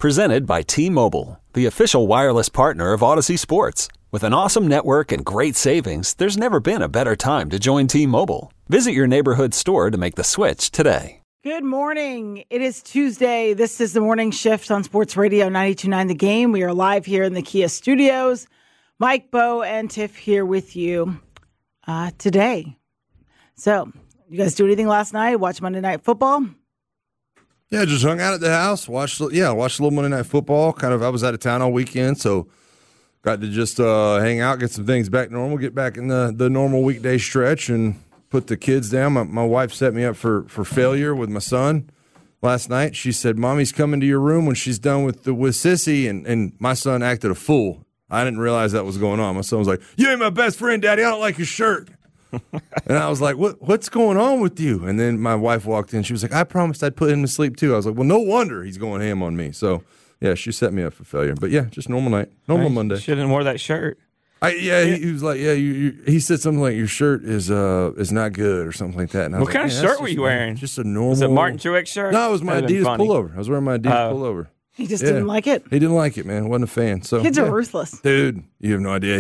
Presented by T-Mobile, the official wireless partner of Odyssey Sports. With an awesome network and great savings, there's never been a better time to join T-Mobile. Visit your neighborhood store to make the switch today. Good morning. It is Tuesday. This is the Morning Shift on Sports Radio 92.9 The Game. We are live here in the Kia studios. Mike, Bo, and Tiff here with you today. So, you guys do anything last night? Watch Monday Night Football? Yeah, just hung out at the house. Watched a little Monday Night Football. I was out of town all weekend, so got to just hang out, get some things back normal, get back in the normal weekday stretch, and put the kids down. My wife set me up for failure with my son last night. She said, "Mommy's coming to your room when she's done with Sissy," and my son acted a fool. I didn't realize that was going on. My son was like, "You ain't my best friend, Daddy. I don't like your shirt." And I was like, what's going on with you? And then my wife walked in. She was like, "I promised I'd put him to sleep too." I was like, well, no wonder he's going ham on me. So, yeah, she set me up for failure. But, yeah, just normal night. Normal Monday. Shouldn't have wore that shirt. He was like, yeah, he said something like, your shirt is not good or something like that. And I was what kind of shirt were you wearing? Just a normal. Was it Martin Truex shirt? No, it was my Adidas pullover. I was wearing my Adidas pullover. He just didn't like it? He didn't like it, man. Wasn't a fan. So kids are ruthless. Dude, you have no idea.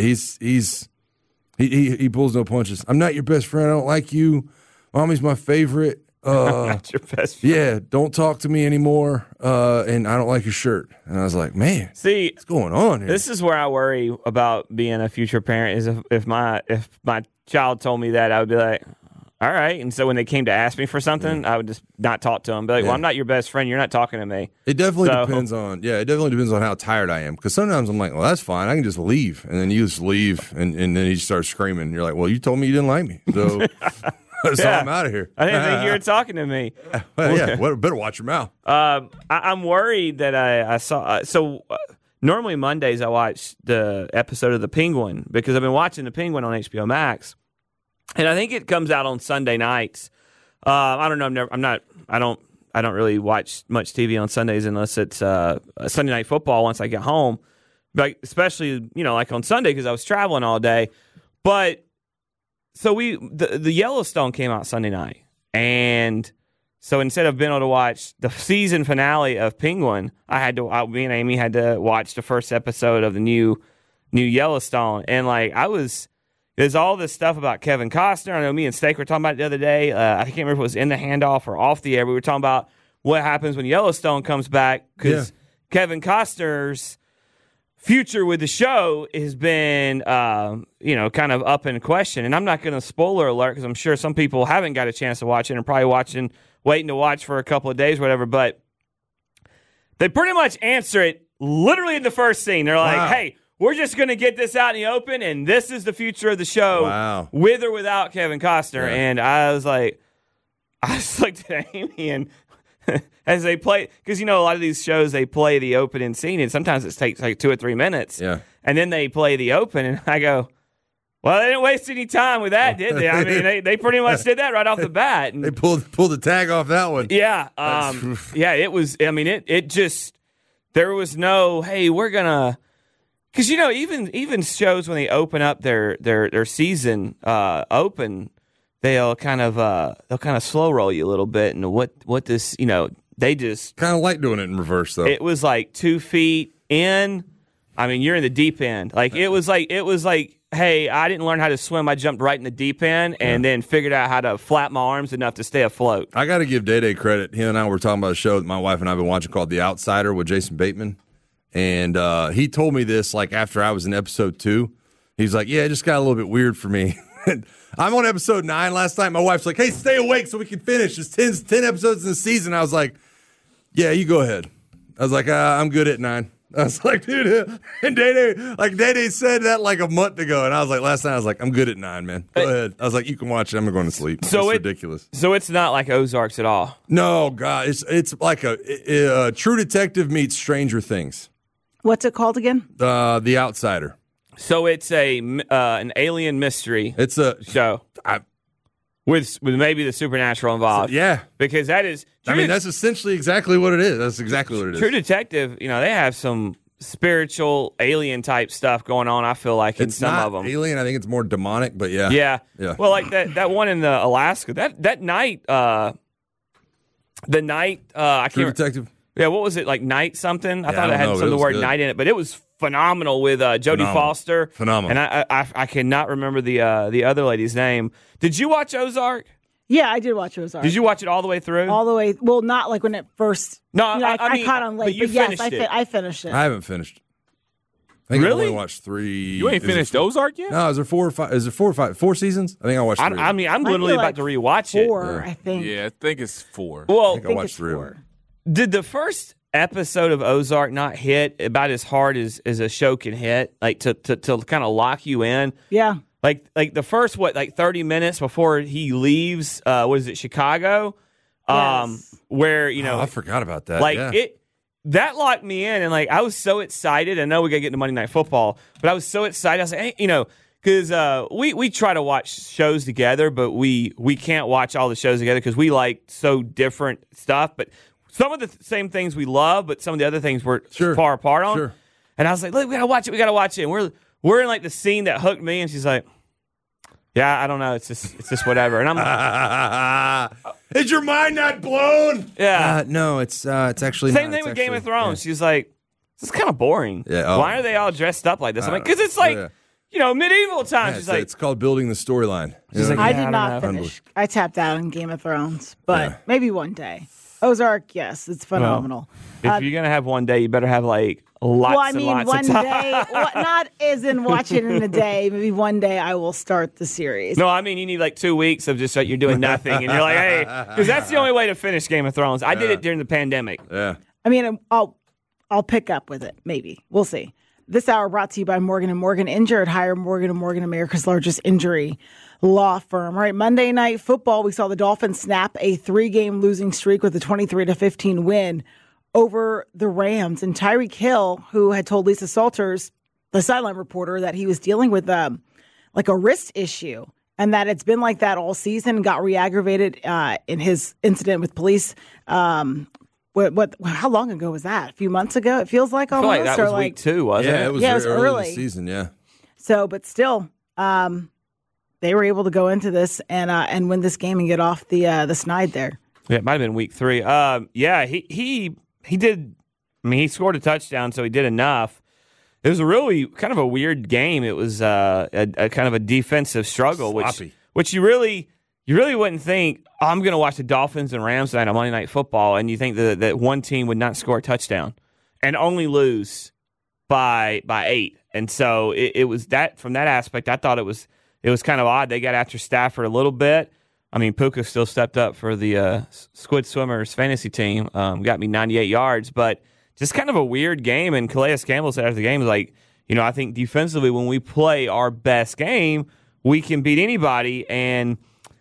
He pulls no punches. I'm not your best friend. I don't like you. Mommy's my favorite. I'm not your best friend. Yeah, don't talk to me anymore. And I don't like your shirt. And I was like, man, what's going on here? This is where I worry about being a future parent. Is if my child told me that, I would be like, all right. And so when they came to ask me for something, I would just not talk to them. Be like, well, I'm not your best friend. You're not talking to me. It definitely depends on how tired I am. Because sometimes I'm like, well, that's fine. I can just leave. And then you just leave. And then he starts screaming. And you're like, well, you told me you didn't like me. So, I'm out of here. I didn't think you were talking to me. Better watch your mouth. I'm worried that I saw. Normally Mondays I watch the episode of The Penguin because I've been watching The Penguin on HBO Max. And I think it comes out on Sunday nights. I don't know. I don't really watch much TV on Sundays unless it's Sunday Night Football once I get home. But especially, like on Sunday because I was traveling all day. But so the Yellowstone came out Sunday night, and so instead of being able to watch the season finale of Penguin, me and Amy had to watch the first episode of the new Yellowstone, and there's all this stuff about Kevin Costner. I know me and Steak were talking about it the other day. I can't remember if it was in the handoff or off the air. We were talking about what happens when Yellowstone comes back because Kevin Costner's future with the show has been, kind of up in question. And I'm not going to spoiler alert because I'm sure some people haven't got a chance to watch it and are probably waiting to watch for a couple of days or whatever. But they pretty much answer it literally in the first scene. They're like, hey, we're just going to get this out in the open, and this is the future of the show, with or without Kevin Costner. Yeah. And I looked at Amy, and as they play, because a lot of these shows they play the opening scene, and sometimes it takes like 2 or 3 minutes. Yeah, and then they play the open, and I go, well, they didn't waste any time with that, did they? I mean, they pretty much did that right off the bat. And they pulled the tag off that one. Yeah, it was. I mean, it just there was no, hey, we're gonna. Because even shows when they open up their season open, they'll kind of slow roll you a little bit, and what this they just kind of like doing it in reverse though. It was like 2 feet in. I mean, you're in the deep end. Like it was like hey, I didn't learn how to swim. I jumped right in the deep end and then figured out how to flap my arms enough to stay afloat. I got to give Day credit. He and I were talking about a show that my wife and I have been watching called The Outsider with Jason Bateman. And he told me this after I was in episode 2. He's like, yeah, it just got a little bit weird for me. I'm on episode 9 last night. My wife's like, hey, stay awake so we can finish. There's 10 episodes in the season. I was like, yeah, you go ahead. I was like, I'm good at 9. I was like, dude, and Day said that like a month ago. And I was like, last night, I was like, I'm good at 9, man. Go ahead. I was like, you can watch it. I'm going to sleep. So it's ridiculous. So it's not like Ozarks at all? No, God. It's like a True Detective meets Stranger Things. What's it called again? The Outsider. So it's an alien mystery. It's a show with maybe the supernatural involved. Yeah, because that is. That's essentially exactly what it is. That's exactly what it is. True Detective. They have some spiritual alien type stuff going on. I feel like in some of them. Alien. I think it's more demonic. But yeah. Yeah. Well, like that one in the Alaska. That night. The night. I can't. True Detective. Yeah, what was it, like Night something? I thought I it had don't know, some of the it was word good. Night in it, but it was phenomenal with Jodie Foster. Phenomenal. And I cannot remember the other lady's name. Did you watch Ozark? Yeah, I did watch Ozark. Did you watch it all the way through? All the way. Well, not like when it first. No, I mean, caught on late. but you yes, finished it. I finished it. I haven't finished. I think Really? I only watched 3. You ain't finished Ozark yet? No, is there 4 or 5? Is there 4 or 5? 4 seasons? I think I watched 3. I mean, I'm Might literally be about like to rewatch 4, Yeah. I think. Yeah, I think it's 4. Well, I think I watched it's 3. 4. did the first episode of Ozark not hit about as hard as a show can hit, like to kind of lock you in? Yeah. Like the first 30 minutes before he leaves, what is it, Chicago? Yes. Where I forgot about that. like yeah. that locked me in, and like I was so excited. I know we got to get into Monday Night Football, but I was so excited. I was like, hey, because we try to watch shows together, but we can't watch all the shows together because we like so different stuff. But some of the same things we love, but some of the other things we're far apart on. Sure. And I was like, look, we gotta watch it. And we're in like the scene that hooked me, and she's like, yeah, I don't know, it's just whatever. And I'm like, is your mind not blown? yeah. No, it's actually Same not. thing It's with Game of actually- Thrones. She's like, this is kind of boring. Yeah, oh. Why are they all dressed up like this? I'm like, because it's like, medieval times. Yeah, She's like, it's called building the storyline. She's like, I yeah, I did don't not know. finish. I tapped out on Game of Thrones, but Yeah. maybe one day. Ozark, yes, it's phenomenal. if you're gonna have one day, you better have like lots Well, I and mean, lots one of time. day, not as in watch it in a day. Maybe one day I will start the series. No, I mean you need like 2 weeks of just like you're doing nothing, and you're like, hey, because that's the only way to finish Game of Thrones. I did it during the pandemic. Yeah. I mean, I'll pick up with it. Maybe we'll see. This hour brought to you by Morgan & Morgan. Injured, hire Morgan & Morgan, America's largest injury law firm. All right, Monday Night Football, we saw the Dolphins snap a 3-game losing streak with a 23-15 win over the Rams. And Tyreek Hill, who had told Lisa Salters, the sideline reporter, that he was dealing with like a wrist issue and that it's been like that all season, got re-aggravated in his incident with police. How long ago was that? A few months ago? It feels like I feel almost. like that was week 2, wasn't Yeah, it? it was Yeah, it was early early. this season, yeah. So, but still, they were able to go into this and win this game and get off the snide there. Yeah, it might have been week 3. Yeah, he did. I mean, he scored a touchdown, so he did enough. It was a really kind of a weird game. It was a kind of a defensive struggle, Sloppy. which you really wouldn't think. Oh, I'm going to watch the Dolphins and Rams tonight on Monday Night Football, and you think that one team would not score a touchdown and only lose by 8. And so it was that from that aspect. I thought it was kind of odd. They got after Stafford a little bit. I mean, Puka still stepped up for the Squid Swimmers fantasy team. Got me 98 yards, but just kind of a weird game. And Calais Campbell said after the game, like, I think defensively when we play our best game, we can beat anybody. And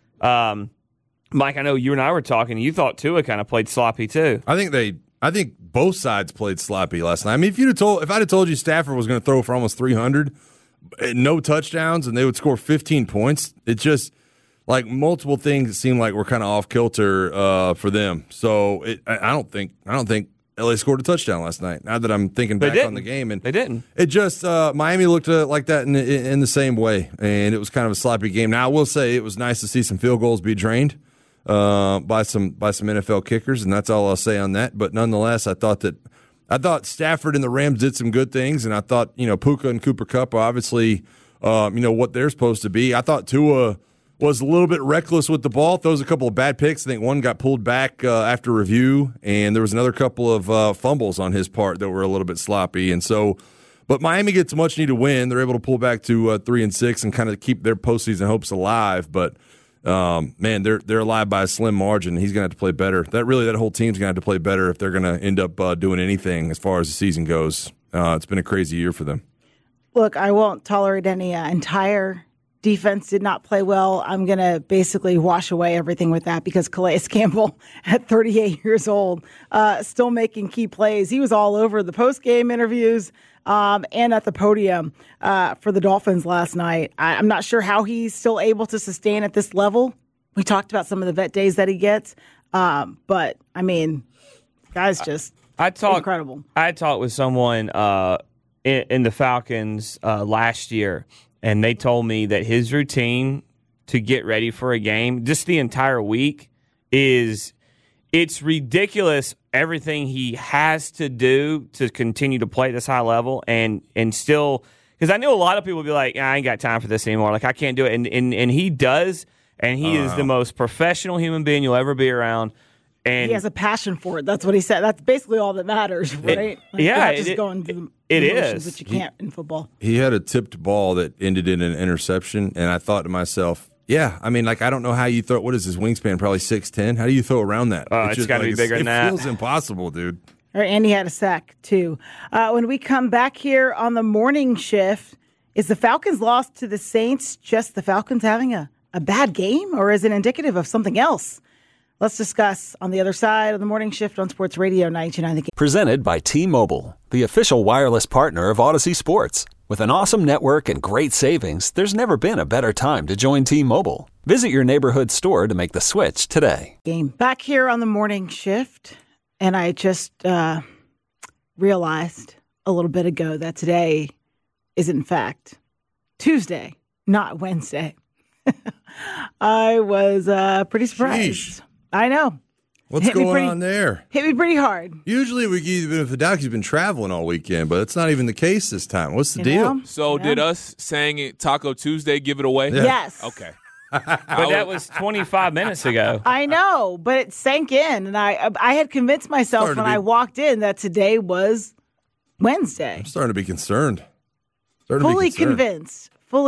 Mike, I know you and I were talking. You thought Tua kind of played sloppy too. I think both sides played sloppy last night. I mean, if I'd have told you Stafford was going to throw for almost 300, no touchdowns, and they would score 15 points, it's just like multiple things seem like we're kind of off kilter for them. So I don't think LA scored a touchdown last night. Now that I'm thinking back on the game, and they didn't. It just Miami looked like that in the same way, and it was kind of a sloppy game. Now I will say it was nice to see some field goals be drained by some NFL kickers, and that's all I'll say on that. But nonetheless, I thought Stafford and the Rams did some good things, and I thought Puka and Cooper Kupp are obviously what they're supposed to be. I thought Tua was a little bit reckless with the ball, throws a couple of bad picks. I think one got pulled back after review, and there was another couple of fumbles on his part that were a little bit sloppy. And so, but Miami gets a much-needed win. They're able to pull back to 3-6 and kind of keep their postseason hopes alive. But man, they're alive by a slim margin. He's going to have to play better. That whole team's going to have to play better if they're going to end up doing anything as far as the season goes. It's been a crazy year for them. Look, I won't tolerate any entire defense did not play well. I'm going to basically wash away everything with that because Calais Campbell, at 38 years old, still making key plays. He was all over the post-game interviews and at the podium for the Dolphins last night. I'm not sure how he's still able to sustain at this level. We talked about some of the vet days that he gets. But, I mean, guy's just incredible. I talked with someone in the Falcons last year, and they told me that his routine to get ready for a game, just the entire week, it's ridiculous everything he has to do to continue to play at this high level and still – because I know a lot of people will be like, I ain't got time for this anymore. Like, I can't do it. And he does, and he is the most professional human being you'll ever be around. And he has a passion for it. That's what he said. That's basically all that matters, right? Just going through the emotions that you can't in football. He had a tipped ball that ended in an interception, and I thought to myself, yeah, I mean, like, I don't know how you throw. What is his wingspan? Probably 6'10". How do you throw around that? It's got to be bigger than that. It feels impossible, dude. And he had a sack, too. When we come back here on the morning shift, is the Falcons' loss to the Saints just the Falcons having a bad game, or is it indicative of something else? Let's discuss on the other side of the morning shift on Sports Radio 92.9 The Game. Presented by T-Mobile, the official wireless partner of Odyssey Sports. With an awesome network and great savings, there's never been a better time to join T-Mobile. Visit your neighborhood store to make the switch today. Game back here on the morning shift, and I just realized a little bit ago that today is in fact Tuesday, not Wednesday. I was pretty surprised. Sheesh. I know. What's going on there? Hit me pretty hard. Usually we give the Doc's been traveling all weekend, but it's not even the case this time. What's the deal? So did us saying it Taco Tuesday give it away? Yeah. Yes. Okay. But that was 25 minutes ago. I know, but it sank in, and I had convinced myself when I walked in that today was Wednesday. I'm starting to be concerned. Fully convinced.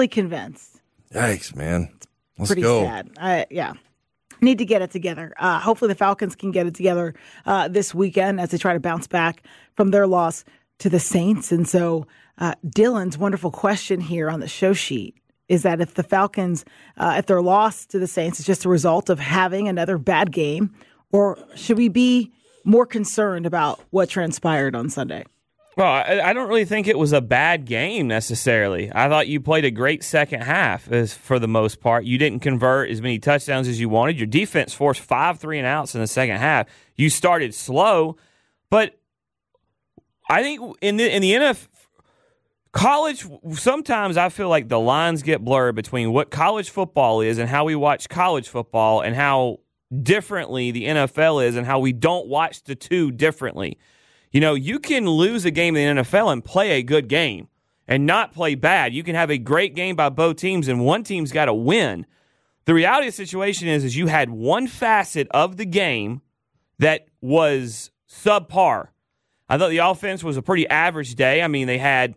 Yikes, man. Let's pretty go. Sad. Yeah. Need to get it together. Hopefully the Falcons can get it together this weekend as they try to bounce back from their loss to the Saints. And so Dylan's wonderful question here on the show sheet is that if the Falcons, if their loss to the Saints is just a result of having another bad game, or should we be more concerned about what transpired on Sunday? Well, I don't really think it was a bad game necessarily. I thought you played a great second half for the most part. You didn't convert as many touchdowns as you wanted. Your defense forced 5 3-and-outs in the second half. You started slow, but I think in the NFL, college, sometimes I feel like the lines get blurred between what college football is and how we watch college football and how differently the NFL is and how we don't watch the two differently. You know, you can lose a game in the NFL and play a good game and not play bad. You can have a great game by both teams, and one team's got to win. The reality of the situation is you had one facet of the game that was subpar. I thought the offense was a pretty average day. I mean, they had,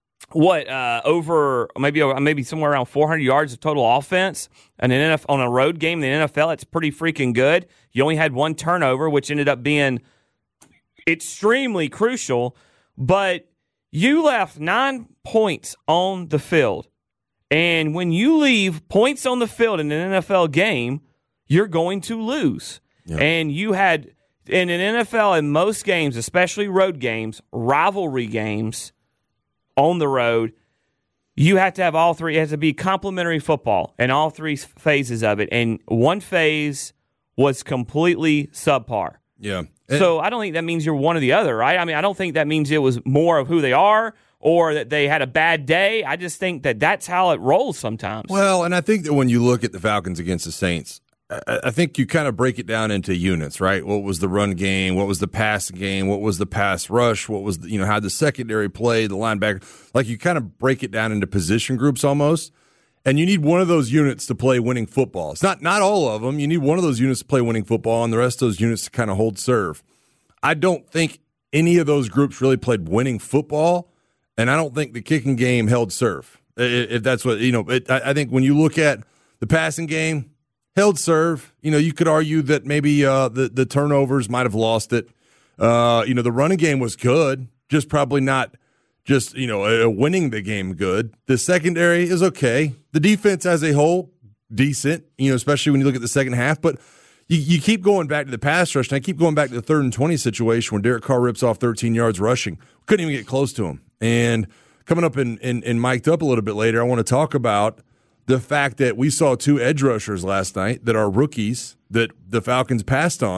over maybe somewhere around 400 yards of total offense. And on a road game in the NFL, it's pretty freaking good. You only had one turnover, which ended up being extremely crucial, but you left 9 points on the field. And when you leave points on the field in an NFL game, you're going to lose. Yeah. And you had, in an NFL, in most games, especially road games, rivalry games on the road, you have to have all three. It has to be complementary football in all three phases of it. And one phase was completely subpar. Yeah. So I don't think that means you're one or the other, right? I mean, I don't think that means it was more of who they are or that they had a bad day. I just think that that's how it rolls sometimes. Well, and I think that when you look at the Falcons against the Saints, I think you kind of break it down into units, right? What was the run game? What was the pass game? What was the pass rush? What was, how the secondary play, the linebacker? Like, you kind of break it down into position groups almost. And you need one of those units to play winning football. It's not all of them. You need one of those units to play winning football and the rest of those units to kind of hold serve. I don't think any of those groups really played winning football, and I don't think the kicking game held serve. If that's what, I think when you look at the passing game, held serve. You could argue that maybe the turnovers might have lost it. The running game was good, just probably not just, winning the game good. The secondary is okay. The defense as a whole, decent, especially when you look at the second half. But you keep going back to the pass rush, and I keep going back to the 3rd and 20 situation when Derek Carr rips off 13 yards rushing. Couldn't even get close to him. And coming up and mic'd up a little bit later, I want to talk about the fact that we saw 2 edge rushers last night that are rookies that the Falcons passed on.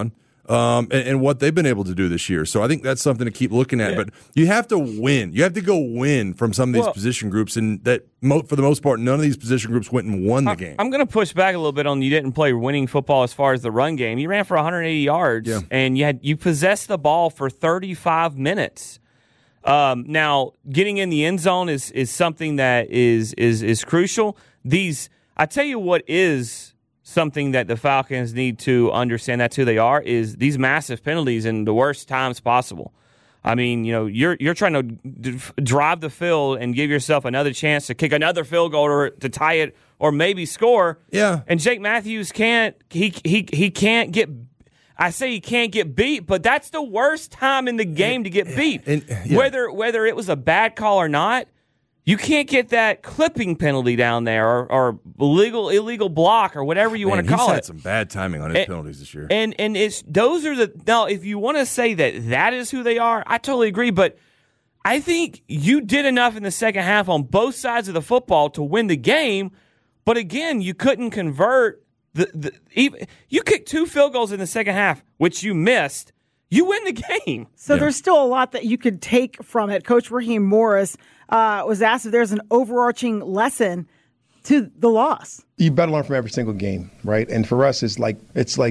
and what they've been able to do this year. So I think that's something to keep looking at. But you have to win. You have to go win from some of these position groups, and that for the most part, none of these position groups went and won the game. I'm going to push back a little bit on you didn't play winning football as far as the run game. You ran for 180 yards, and you possessed the ball for 35 minutes. Now, getting in the end zone is something that is crucial. I tell you what is something that the Falcons need to understand, that's who they are, is these massive penalties in the worst times possible. I mean, you're trying to drive the field and give yourself another chance to kick another field goal or to tie it or maybe score. Yeah. And Jake Matthews can't get. I say he can't get beat, but that's the worst time in the game to get beat. Whether it was a bad call or not, you can't get that clipping penalty down there or illegal block or whatever you want to call it. He's had some bad timing on his penalties this year. And now if you want to say that is who they are, I totally agree. But I think you did enough in the second half on both sides of the football to win the game. But again, you couldn't convert. You kicked 2 field goals in the second half, which you missed. You win the game. So there's still a lot that you could take from it. Coach Raheem Morris was asked if there's an overarching lesson to the loss. You better learn from every single game, right? And for us, it's like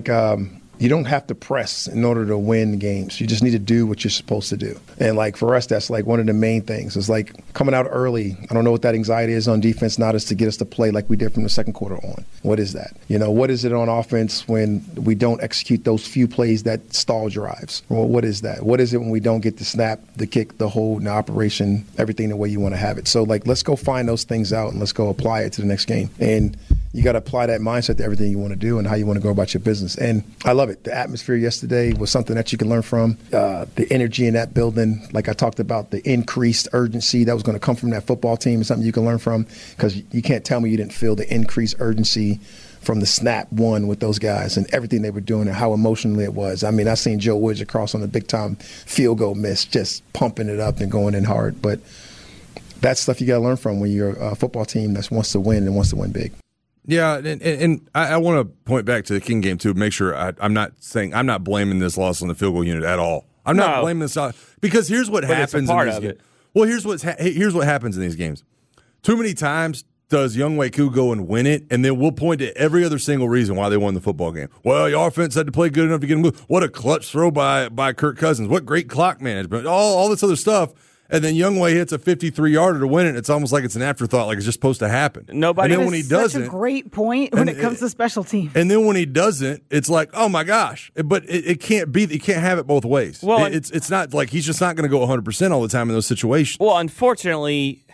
you don't have to press in order to win games. You just need to do what you're supposed to do. And like for us, that's like one of the main things. It's like coming out early. I don't know what that anxiety is on defense, not as to get us to play like we did from the second quarter on. What is that? What is it on offense when we don't execute those few plays that stall drives? Well, what is that? What is it when we don't get the snap, the kick, the hold, the operation, everything the way you want to have it? So like, let's go find those things out and let's go apply it to the next game. And you got to apply that mindset to everything you want to do and how you want to go about your business. And I love it. The atmosphere yesterday was something that you can learn from. The energy in that building, like I talked about, the increased urgency that was going to come from that football team is something you can learn from, because you can't tell me you didn't feel the increased urgency from the snap one with those guys and everything they were doing and how emotionally it was. I mean, I seen Joe Woods across on a big-time field goal miss, just pumping it up and going in hard. But that's stuff you got to learn from when you're a football team that wants to win and wants to win big. Yeah, and I want to point back to the King game too. Make sure I'm not blaming this loss on the field goal unit at all. I'm not blaming this because here's what happens in these games. Well, here's what happens in these games. Too many times does Younghoe Koo go and win it, and then we'll point to every other single reason why they won the football game. Well, your offense had to play good enough to get them. What a clutch throw by Kirk Cousins. What great clock management. All this other stuff. And then Younghoe hits a 53-yarder to win it. It's almost like it's an afterthought, like it's just supposed to happen. And then when he doesn't, such a great point when it comes to special teams. And then when he doesn't, it's like, oh my gosh! But it can't be. You can't have it both ways. Well, it's not like he's just not going to go 100% all the time in those situations. Well, unfortunately,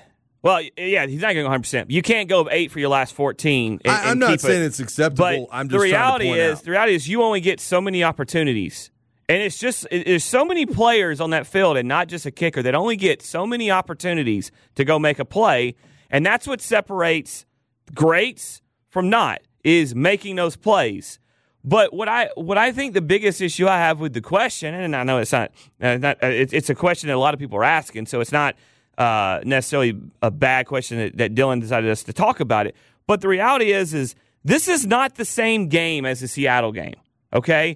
he's not going to go 100%. You can't go 8 for your last 14. I'm not saying it's acceptable. But I'm just the reality trying to point out. The reality is you only get so many opportunities. And there's so many players on that field and not just a kicker that only get so many opportunities to go make a play. And that's what separates greats from not, is making those plays. But what I think the biggest issue I have with the question, and I know it's not it's a question that a lot of people are asking, so it's not necessarily a bad question that Dylan decided us to talk about it. But the reality is this is not the same game as the Seattle game, okay?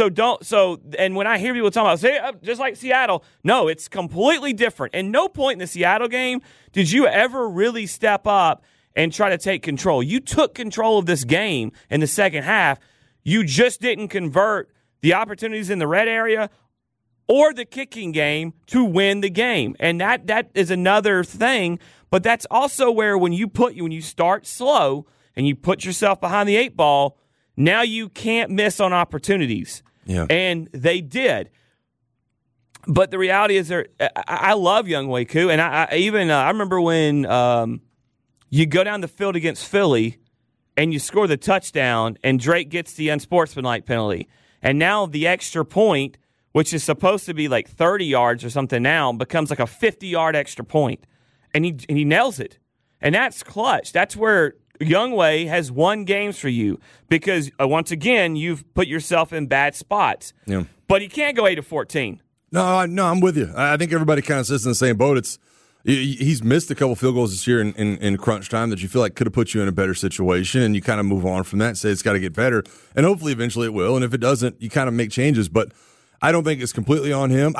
And when I hear people talking about, just like Seattle, no, it's completely different. And no point in the Seattle game did you ever really step up and try to take control. You took control of this game in the second half. You just didn't convert the opportunities in the red area or the kicking game to win the game. And that is another thing. But that's also where when you start slow and you put yourself behind the 8 ball, now you can't miss on opportunities. Yeah. And they did. But the reality is I love Younghoe Koo. And I remember when you go down the field against Philly and you score the touchdown and Drake gets the unsportsmanlike penalty. And now the extra point, which is supposed to be like 30 yards or something now, becomes like a 50-yard extra point. And he nails it. And that's clutch. That's where Younghoe has won games for you because, once again, you've put yourself in bad spots. Yeah. But he can't go 8 of 14. No, I'm with you. I think everybody kind of sits in the same boat. He's missed a couple field goals this year in crunch time that you feel like could have put you in a better situation, and you kind of move on from that and say it's got to get better, and hopefully eventually it will, and if it doesn't, you kind of make changes, but I don't think it's completely on him.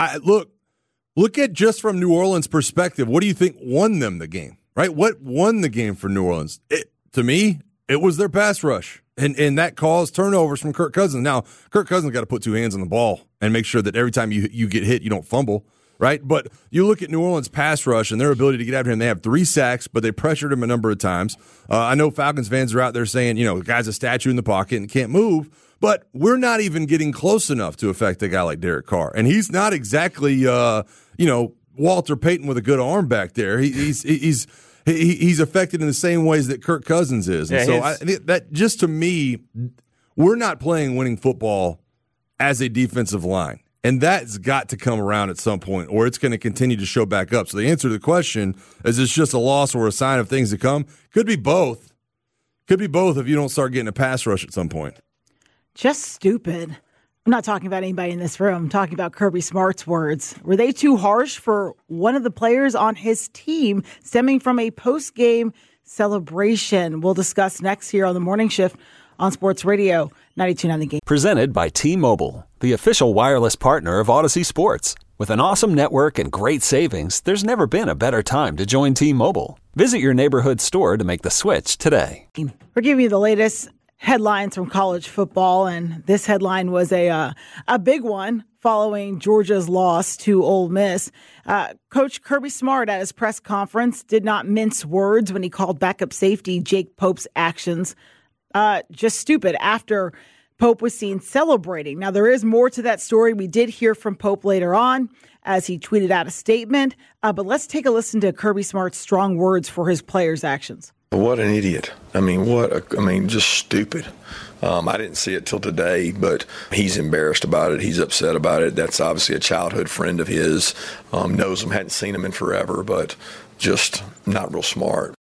Look at just from New Orleans' perspective, what do you think won them the game, right? What won the game for New Orleans? To me, it was their pass rush, and that caused turnovers from Kirk Cousins. Now, Kirk Cousins got to put two hands on the ball and make sure that every time you get hit, you don't fumble. Right, but you look at New Orleans' pass rush and their ability to get after him. They have 3 sacks, but they pressured him a number of times. I know Falcons fans are out there saying, the guy's a statue in the pocket and can't move, but we're not even getting close enough to affect a guy like Derek Carr. And he's not exactly, Walter Payton with a good arm back there. He's affected in the same ways that Kirk Cousins is. And that just to me, we're not playing winning football as a defensive line. And that's got to come around at some point, or it's going to continue to show back up. So the answer to the question is it's just a loss or a sign of things to come. Could be both. Could be both if you don't start getting a pass rush at some point. Just stupid. I'm not talking about anybody in this room. I'm talking about Kirby Smart's words. Were they too harsh for one of the players on his team stemming from a post-game celebration? We'll discuss next here on the Morning Shift on Sports Radio 92.9 The Game. Presented by T-Mobile, the official wireless partner of Odyssey Sports. With an awesome network and great savings, there's never been a better time to join T-Mobile. Visit your neighborhood store to make the switch today. We're giving you the latest headlines from college football, and this headline was a big one following Georgia's loss to Ole Miss. Coach Kirby Smart at his press conference did not mince words when he called backup safety Jake Pope's actions just stupid after Pope was seen celebrating. Now, there is more to that story. We did hear from Pope later on as he tweeted out a statement. But let's take a listen to Kirby Smart's strong words for his players' actions. What an idiot. Just stupid. I didn't see it till today, but he's embarrassed about it. He's upset about it. That's obviously a childhood friend of his. Knows him, hadn't seen him in forever, but just not real smart.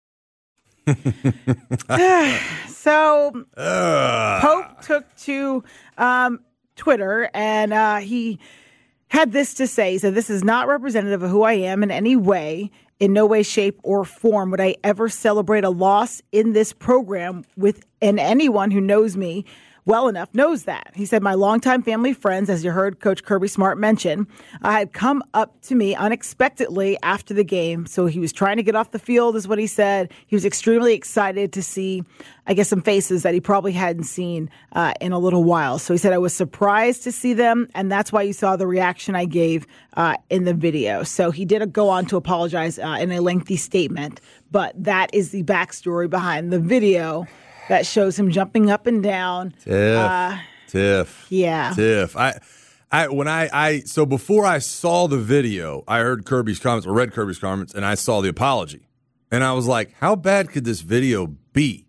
So Pope took to Twitter and he had this to say. He said, "This is not representative of who I am in any way. In no way, shape, or form would I ever celebrate a loss in this program and anyone who knows me well enough knows that." He said, "My longtime family friends, as you heard Coach Kirby Smart mention, had come up to me unexpectedly after the game." So he was trying to get off the field is what he said. He was extremely excited to see, I guess, some faces that he probably hadn't seen in a little while. So he said, "I was surprised to see them, and that's why you saw the reaction I gave in the video." So he did go on to apologize in a lengthy statement, but that is the backstory behind the video that shows him jumping up and down. Tiff. Yeah. Tiff. So before I saw the video, I heard Kirby's comments or read Kirby's comments, and I saw the apology. And I was like, how bad could this video be?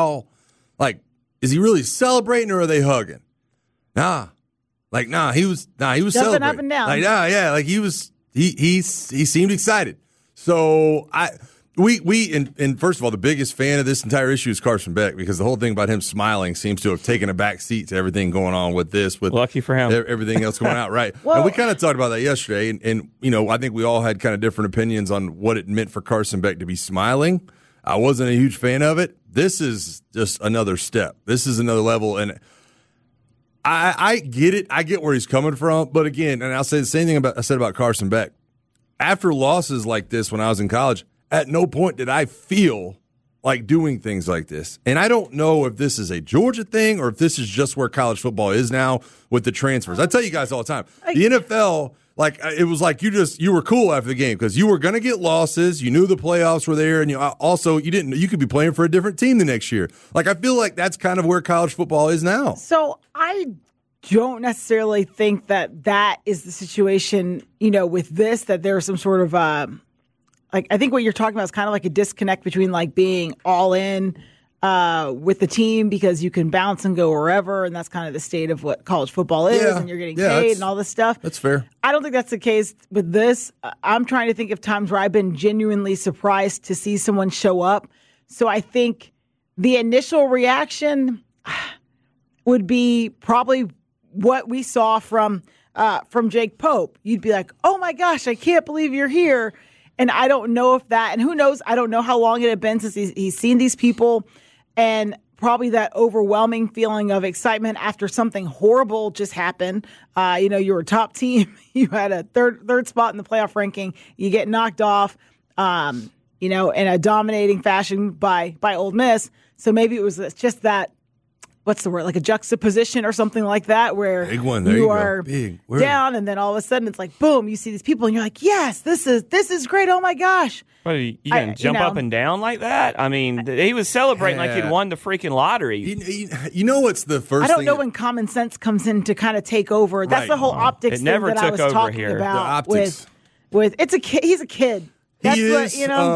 Is he really celebrating or are they hugging? Nah. He was jumping celebrating. Up and down. He seemed excited. So and first of all, the biggest fan of this entire issue is Carson Beck, because the whole thing about him smiling seems to have taken a back seat to everything going on with this. With lucky for him, everything else going out right. Well, and we kind of talked about that yesterday, and I think we all had kind of different opinions on what it meant for Carson Beck to be smiling. I wasn't a huge fan of it. This is just another step. This is another level, and I get it. I get where he's coming from, but again, and I'll say the same thing I said about Carson Beck. After losses like this when I was in college, at no point did I feel like doing things like this. And I don't know if this is a Georgia thing or if this is just where college football is now with the transfers. I tell you guys all the time, the NFL, it was like you were cool after the game because you were going to get losses. You knew the playoffs were there, and you could be playing for a different team the next year. I feel like that's kind of where college football is now. So I don't necessarily think that is the situation, with this, that there's some sort of I think what you're talking about is kind of like a disconnect between being all in with the team because you can bounce and go wherever, and that's kind of the state of what college football is, and you're getting paid and all this stuff. That's fair. I don't think that's the case with this. I'm trying to think of times where I've been genuinely surprised to see someone show up. So I think the initial reaction would be probably what we saw from Jake Pope. You'd be like, "Oh my gosh, I can't believe you're here." And I don't know if that, and who knows, I don't know how long it had been since he's seen these people, and probably that overwhelming feeling of excitement after something horrible just happened. You were a top team. You had a third spot in the playoff ranking. You get knocked off, in a dominating fashion by Ole Miss. So maybe it was just that, what's the word, like a juxtaposition or something like that, where Big one. There you are down, and then all of a sudden it's like, boom, you see these people, and you're like, yes, this is great. Oh my gosh. What, are you going to jump up and down like that? I mean, he was celebrating like he'd won the freaking lottery. You know what's the first thing? I don't know when common sense comes in to kind of take over. That's the whole optics thing that I was talking about. The optics. With it's a kid. He's a kid. That's he is,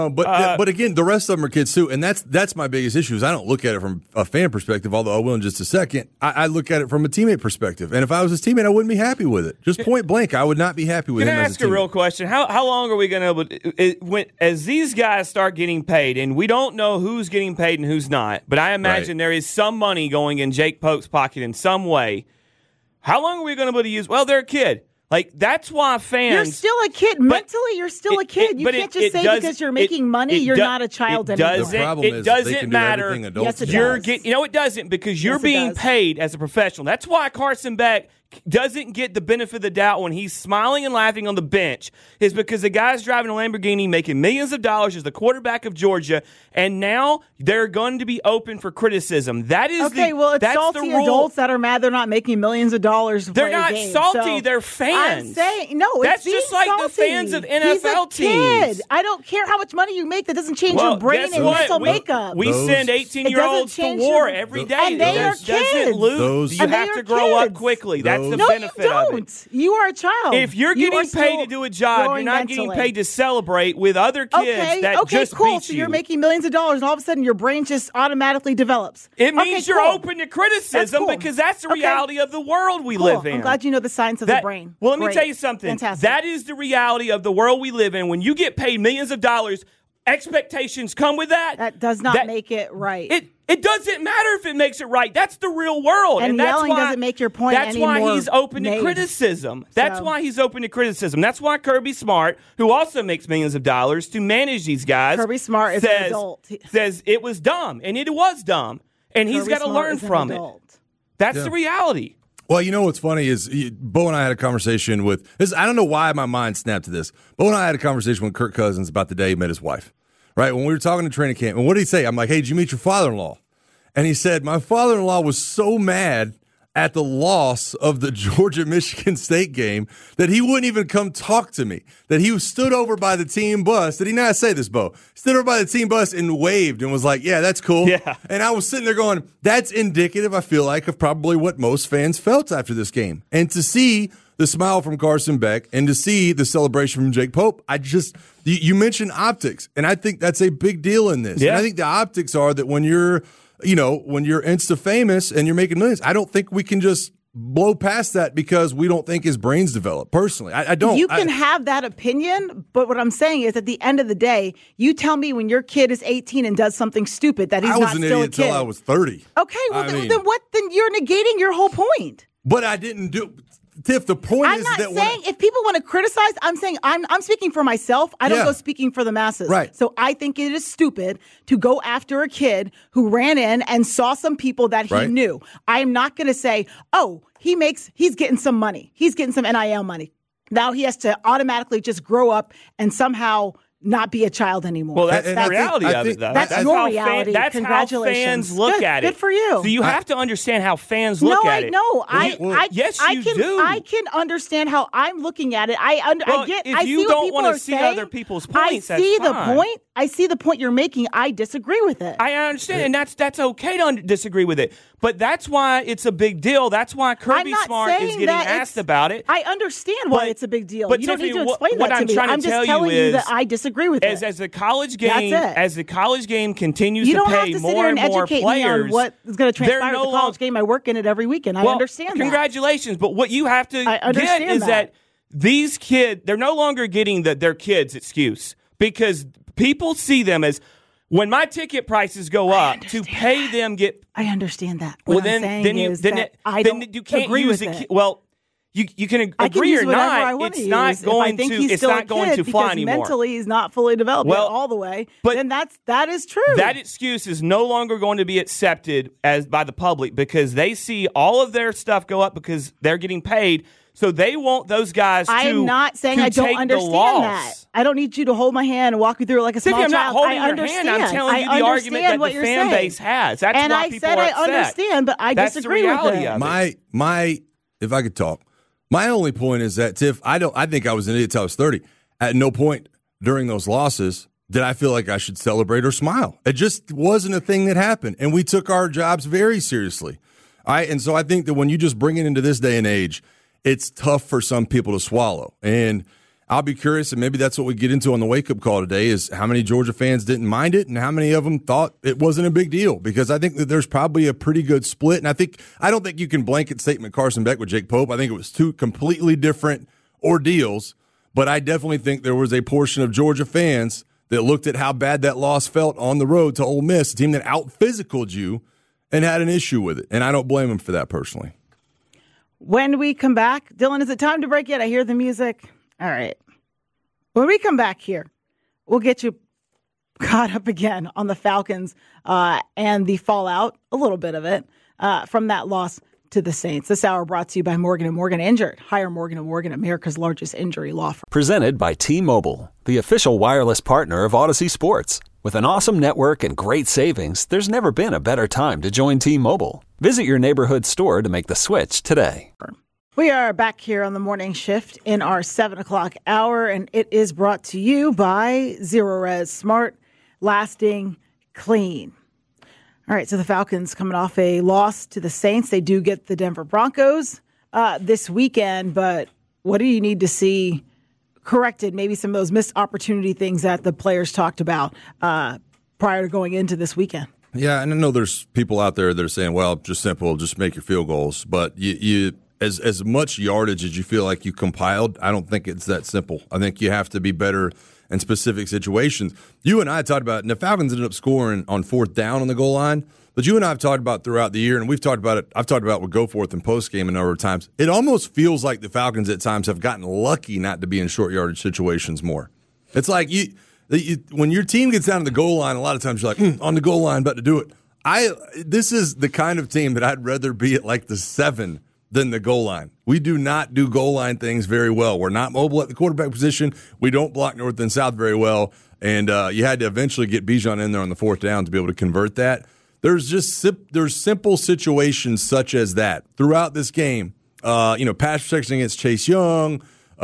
but again, the rest of them are kids too, and that's my biggest issue. Is I don't look at it from a fan perspective, although I will in just a second. I look at it from a teammate perspective, and if I was his teammate, I wouldn't be happy with it. Just point blank, I would not be happy with him. Can I ask a real question? How long are we going to as these guys start getting paid, and we don't know who's getting paid and who's not, but I imagine there is some money going in Jake Pope's pocket in some way. How long are we going to be able to use? Well, they're a kid. Like, that's why fans... You're still a kid. Mentally, you're still a kid. You can't just say because you're making money, you're not a child anymore. The problem is they can do everything adults do. It doesn't, because you're being paid as a professional. That's why Carson Beck doesn't get the benefit of the doubt when he's smiling and laughing on the bench, is because the guy's driving a Lamborghini, making millions of dollars as the quarterback of Georgia, and now they're going to be open for criticism. That is it's salty adults that are mad they're not making millions of dollars. They're not salty. They're fans. I'm saying no. That's just like salty. the fans of NFL teams. Kid. I don't care how much money you make. That doesn't change your brain and mental makeup. We send 18-year-olds to war every day. And they are kids. You have to grow up quickly. That's the benefit of it. You are a child. If you're getting paid to do a job, you're not getting paid to celebrate with other kids that just beat you. So you're making millions of dollars, and all of a sudden your brain just automatically develops. It means you're open to criticism because that's the reality of the world we live in. I'm glad you know the science of the brain. Well, let me tell you something. Fantastic. That is the reality of the world we live in. When you get paid millions of dollars, expectations come with that. That does not make it right. It doesn't matter if it makes it right. That's the real world. And that's yelling why, doesn't make your point That's why he's open to criticism. That's why he's open to criticism. That's why Kirby Smart, who also makes millions of dollars to manage these guys, Kirby Smart is an adult. Says it was dumb, and it was dumb, and he's got to learn from it. That's the reality. Well, you know what's funny is Bo and I had a conversation with this. I don't know why my mind snapped to this. Bo and I had a conversation with Kirk Cousins about the day he met his wife. Right, when we were talking to training camp, and what did he say? I'm like, hey, did you meet your father-in-law? And he said, my father-in-law was so mad at the loss of the Georgia-Michigan State game that he wouldn't even come talk to me, that he stood over by the team bus. Did he not say this, Bo? Stood over by the team bus and waved and was like, yeah, that's cool. Yeah. And I was sitting there going, that's indicative, I feel like, of probably what most fans felt after this game. And to see the smile from Carson Beck and to see the celebration from Jake Pope, you mentioned optics, and I think that's a big deal in this. Yeah. And I think the optics are that when you're Insta famous and you're making millions, I don't think we can just blow past that because we don't think his brain's developed. Personally, I don't. You can have that opinion, but what I'm saying is at the end of the day, you tell me when your kid is 18 and does something stupid that he's not still a kid. I was an idiot until I was 30. Okay, well, then you're negating your whole point. But I didn't do... Tiff, the point is that I'm not saying if people want to criticize, I'm saying I'm speaking for myself. I don't go speaking for the masses. Right. So I think it is stupid to go after a kid who ran in and saw some people that he knew. I'm not going to say, oh, he's getting some money. He's getting some NIL money. Now he has to automatically just grow up and somehow not be a child anymore. Well, that's the reality of it, though. That's your reality. That's Congratulations. how fans look at it. Good for you. So you have to understand how fans look at it. No, yes, you do. I can understand how I'm looking at it. I get. If I you see don't what people want are to see saying. other people's points, I see that's the fine. point. I see the point you're making. I disagree with it. I understand, and that's okay to disagree with it. But that's why it's a big deal. That's why Kirby Smart is getting asked about it. I understand why it's a big deal. But you don't need to Tiffany, explain that to me. I'm just telling you that I disagree with it. As the college game continues you to pay don't have to more and more educate players, me on what is going to transpire at the college game. I work in it every weekend. I understand that. Congratulations. But what you have to get is that these kids, they're no longer getting their kids' excuse because people see them as, when my ticket prices go up, to pay them get. I understand that. Well, then you can't use it. Well, you can I can agree use or whatever not. I want It's to not use. going if I think to. he's It's still not a going kid to because fly anymore. mentally he's not fully developed yet all the way. but then that is true. That excuse is no longer going to be accepted by the public because they see all of their stuff go up because they're getting paid. So they want those guys I am not saying to I don't take understand the loss. that. I don't need you to hold my hand and walk me through it like a small Tiffany, I'm not child. holding I your understand. hand. I'm telling you the argument that the fan base has. That's and why I people said are I upset. understand, but I That's disagree the reality with it. of it. My if I could talk, my only point is that Tiff, I think I was an idiot till I was 30. At no point during those losses did I feel like I should celebrate or smile. It just wasn't a thing that happened, and we took our jobs very seriously. All right, and so I think that when you just bring it into this day and age, it's tough for some people to swallow. And I'll be curious, and maybe that's what we get into on the wake-up call today, is how many Georgia fans didn't mind it and how many of them thought it wasn't a big deal. Because I think that there's probably a pretty good split. And I don't think you can blanket statement Carson Beck with Jake Pope. I think it was two completely different ordeals. But I definitely think there was a portion of Georgia fans that looked at how bad that loss felt on the road to Ole Miss, a team that out-physicaled you, and had an issue with it. And I don't blame them for that personally. When we come back, Dylan, is it time to break yet? I hear the music. All right. When we come back here, we'll get you caught up again on the Falcons and the fallout, a little bit of it, from that loss to the Saints. This hour brought to you by Morgan & Morgan Injured. Hire Morgan & Morgan, America's largest injury law firm. Presented by T-Mobile, the official wireless partner of Odyssey Sports. With an awesome network and great savings, there's never been a better time to join T-Mobile. Visit your neighborhood store to make the switch today. We are back here on the morning shift in our 7 o'clock hour, and it is brought to you by Zero Res Smart, lasting clean. All right, so the Falcons coming off a loss to the Saints. They do get the Denver Broncos this weekend, but what do you need to see corrected? Maybe some of those missed opportunity things that the players talked about prior to going into this weekend. Yeah, and I know there's people out there that are saying, well, just simple, just make your field goals. But you as much yardage as you feel like you compiled, I don't think it's that simple. I think you have to be better in specific situations. You and I talked about it, and the Falcons ended up scoring on fourth down on the goal line. But you and I have talked about throughout the year, and we've talked about it. I've talked about it with Go Forth and post game a number of times. It almost feels like the Falcons at times have gotten lucky not to be in short yardage situations more. It's like when your team gets down to the goal line, a lot of times you're like, on the goal line, about to do it. This is the kind of team that I'd rather be at like the 7 than the goal line. We do not do goal line things very well. We're not mobile at the quarterback position. We don't block north and south very well. And you had to eventually get Bijan in there on the fourth down to be able to convert that. There's simple situations such as that throughout this game. Pass protection against Chase Young.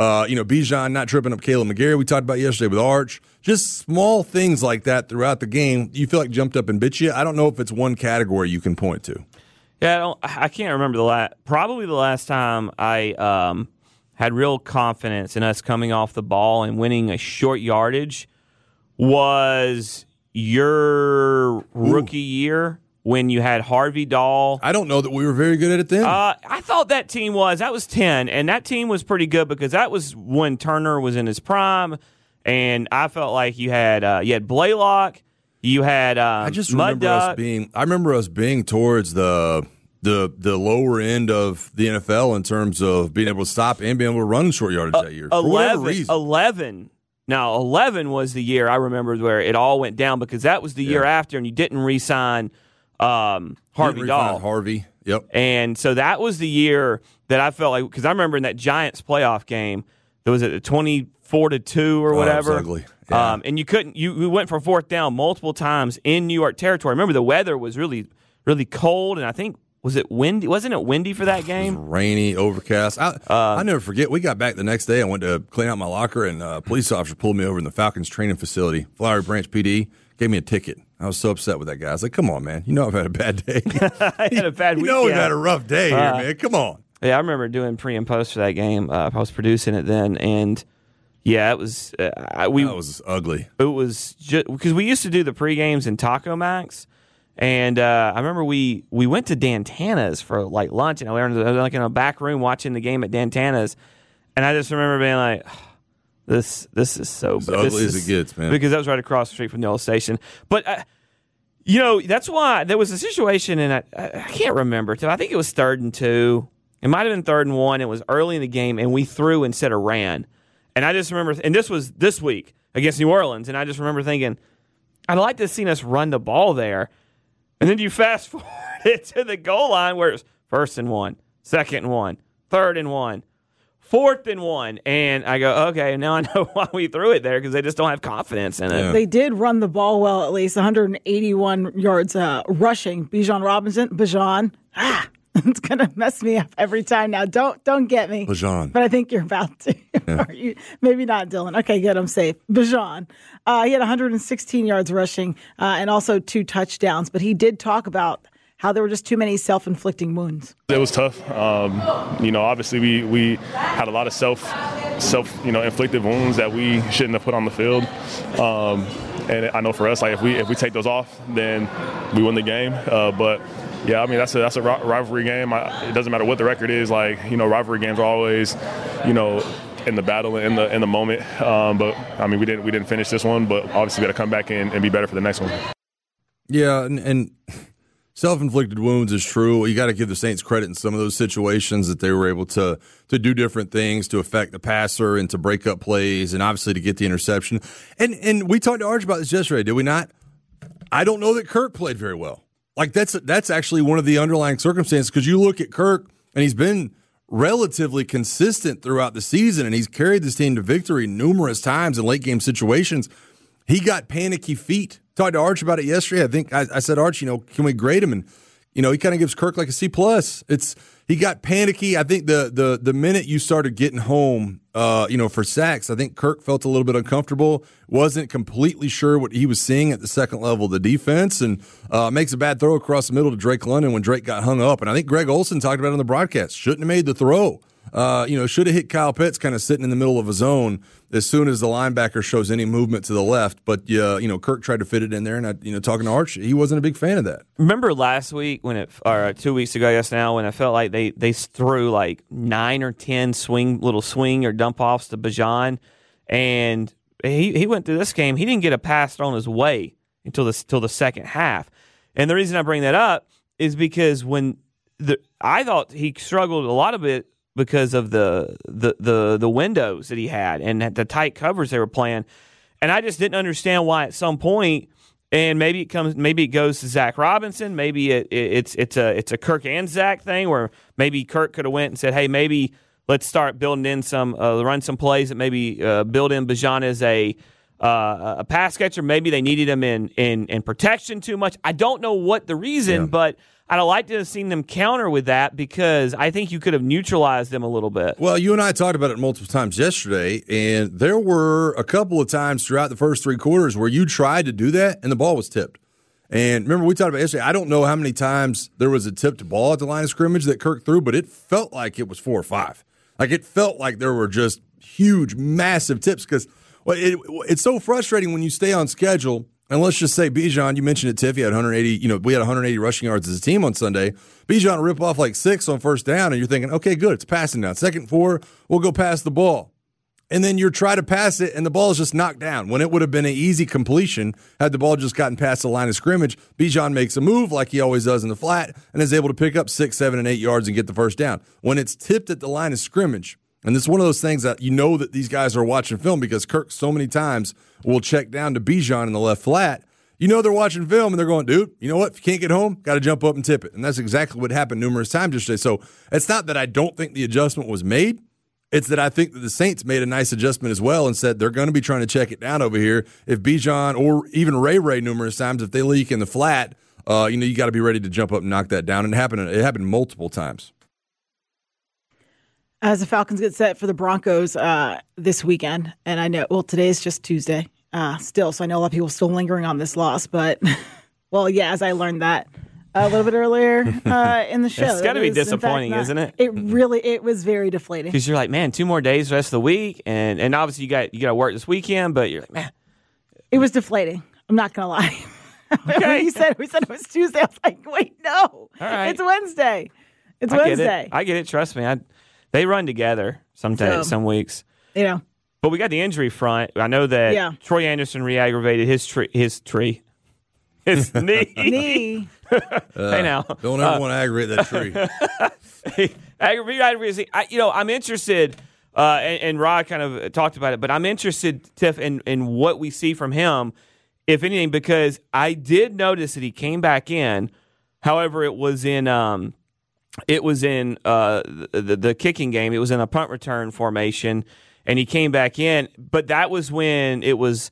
Bijan not tripping up Caleb McGarry. We talked about yesterday with Arch. Just small things like that throughout the game. You feel like jumped up and bit you. I don't know if it's one category you can point to. Yeah, I can't remember probably the last time I had real confidence in us coming off the ball and winning a short yardage was your rookie year when you had Harvey Dahl. I don't know that we were very good at it then. I thought that team was. That was 10, and that team was pretty good because that was when Turner was in his prime, and I felt like you had Blaylock. You had I just Mud remember Duck. I remember us being towards the lower end of the NFL in terms of being able to stop and being able to run short yardage that year. For whatever reason. 11. Now, 11 was the year I remember where it all went down because that was the year after, and you didn't re-sign Harvey Dahl. Harvey, yep. And so that was the year that I felt like, because I remember in that Giants playoff game, there was a 24-2 or whatever. It was ugly. Yeah. And you went for fourth down multiple times in New York territory. Remember, the weather was really, really cold, and I think, was it windy? Wasn't it windy for that game? It was rainy, overcast. I never forget. We got back the next day. I went to clean out my locker, and a police officer pulled me over in the Falcons training facility. Flowery Branch PD gave me a ticket. I was so upset with that guy. I was like, "Come on, man! You know I've had a bad day. I had a bad weekend. You know we've had a rough day here, man. Come on." Yeah, I remember doing pre and post for that game. I was producing it then, and yeah, it was. That was ugly. It was just because we used to do the pre games in Taco Max. And I remember we went to Dantana's for like lunch, and we were like in a back room watching the game at Dantana's, and I just remember being like, "This is so bad. Ugly as it gets, man." Because that was right across the street from the old station. But that's why there was a situation, and I can't remember. I think it was 3rd and 2, It might have been 3rd and 1. It was early in the game, and we threw instead of ran. And I just remember, and this was this week against New Orleans, and I just remember thinking, I'd like to have seen us run the ball there. And then you fast forward it to the goal line where it's 1st and 1, 2nd and 1, 3rd and 1, 4th and 1. And I go, okay, now I know why we threw it there, because they just don't have confidence in it. Yeah. They did run the ball well, at least 181 yards rushing. Bijan. It's going to mess me up every time now. Don't get me. Bijan. But I think you're about to. Yeah. Maybe not, Dylan. Okay, good. I'm safe. Bijan. He had 116 yards rushing and also 2 touchdowns. But he did talk about how there were just too many self-inflicting wounds. It was tough. Obviously we had a lot of self inflicted wounds that we shouldn't have put on the field. And I know for us, like if we take those off, then we win the game. But yeah, I mean that's a rivalry game. It doesn't matter what the record is. Rivalry games are always, in the battle, in the moment. But I mean, we didn't finish this one, but obviously we got to come back and be better for the next one. Yeah, and self-inflicted wounds is true. You got to give the Saints credit in some of those situations that they were able to do different things to affect the passer and to break up plays and obviously to get the interception. And we talked to Arch about this yesterday, did we not? I don't know that Kirk played very well. Like that's actually one of the underlying circumstances, because you look at Kirk and he's been relatively consistent throughout the season and he's carried this team to victory numerous times in late game situations. He got panicky feet. Talked to Arch about it yesterday. I think I said, Arch, can we grade him? And he kind of gives Kirk like a C+. He got panicky. I think the minute you started getting home, for sacks, I think Kirk felt a little bit uncomfortable. Wasn't completely sure what he was seeing at the second level of the defense, and makes a bad throw across the middle to Drake London when Drake got hung up. And I think Greg Olsen talked about it on the broadcast. Shouldn't have made the throw. Should have hit Kyle Pitts kind of sitting in the middle of a zone as soon as the linebacker shows any movement to the left. But, Kirk tried to fit it in there. And, talking to Arch, he wasn't a big fan of that. Remember last week or 2 weeks ago, I guess now, when I felt like they threw like 9 or 10 little swing or dump offs to Bijan. And he went through this game. He didn't get a pass thrown his way until the second half. And the reason I bring that up is because I thought he struggled a lot of it because of the windows that he had and the tight covers they were playing. And I just didn't understand why at some point, and maybe it goes to Zach Robinson, maybe it's a Kirk and Zach thing, where maybe Kirk could have went and said, hey, maybe let's start building in run some plays that maybe build in Bijan as a pass catcher. Maybe they needed him in protection too much. I don't know what the reason, but I'd like to have seen them counter with that, because I think you could have neutralized them a little bit. Well, you and I talked about it multiple times yesterday, and there were a couple of times throughout the first 3 quarters where you tried to do that, and the ball was tipped. And remember, we talked about yesterday, I don't know how many times there was a tipped ball at the line of scrimmage that Kirk threw, but it felt like it was 4 or 5. Like, it felt like there were just huge, massive tips, because it's so frustrating when you stay on schedule. And let's just say Bijan, you mentioned it, Tiff, he had 180, we had 180 rushing yards as a team on Sunday. Bijan rip off like 6 on first down, and you're thinking, okay, good, it's passing down. 2nd and 4, we'll go pass the ball. And then you're trying to pass it, and the ball is just knocked down. When it would have been an easy completion had the ball just gotten past the line of scrimmage. Bijan makes a move like he always does in the flat and is able to pick up 6, 7, and 8 yards and get the first down. When it's tipped at the line of scrimmage, and it's one of those things that that these guys are watching film, because Kirk so many times will check down to Bijan in the left flat. They're watching film and they're going, dude, you know what? If you can't get home, got to jump up and tip it. And that's exactly what happened numerous times yesterday. So it's not that I don't think the adjustment was made. It's that I think that the Saints made a nice adjustment as well and said they're going to be trying to check it down over here. If Bijan or even Ray numerous times, if they leak in the flat, you got to be ready to jump up and knock that down. And it happened multiple times. As the Falcons get set for the Broncos this weekend, and I know, today is just Tuesday. So I know a lot of people still lingering on this loss, but as I learned that a little bit earlier in the show. It's got to be disappointing, isn't it? It was very deflating. Because you're like, man, 2 more days the rest of the week, and obviously you got to work this weekend, but you're like, man. It was deflating. I'm not going to lie. Okay. we said it was Tuesday. I was like, wait, no. All right. It's Wednesday. I get it. Trust me. They run together sometimes, some weeks. But we got the injury front. I know that Troy Anderson re-aggravated his His knee. Knee. Hey, now. Don't ever want to aggravate that tree. I'm interested, and Rod kind of talked about it, but I'm interested, Tiff, in what we see from him, if anything, because I did notice that he came back in. However, it was in the kicking game. It was in a punt return formation, and he came back in. But that was when it was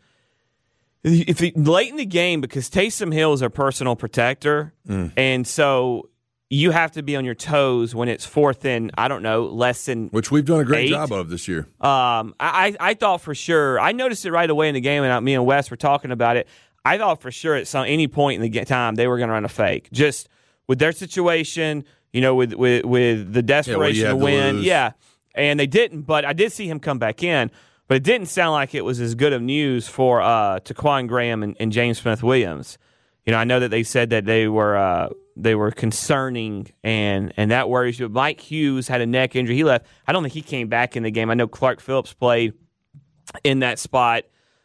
late in the game, because Taysom Hill is a personal protector, and so you have to be on your toes when it's fourth and, I don't know, less than Which we've done a great 8. job of this year. I thought for sure, I noticed it right away in the game, and me and Wes were talking about it. I thought for sure at any point in the time they were going to run a fake, just with their situation, with the desperation to win. Yeah, and they didn't, but I did see him come back in. But it didn't sound like it was as good of news for Taquan Graham and James Smith-Williams. I know that they said that they were concerning, and that worries you. Mike Hughes had a neck injury. He left. I don't think he came back in the game. I know Clark Phillips played in that spot,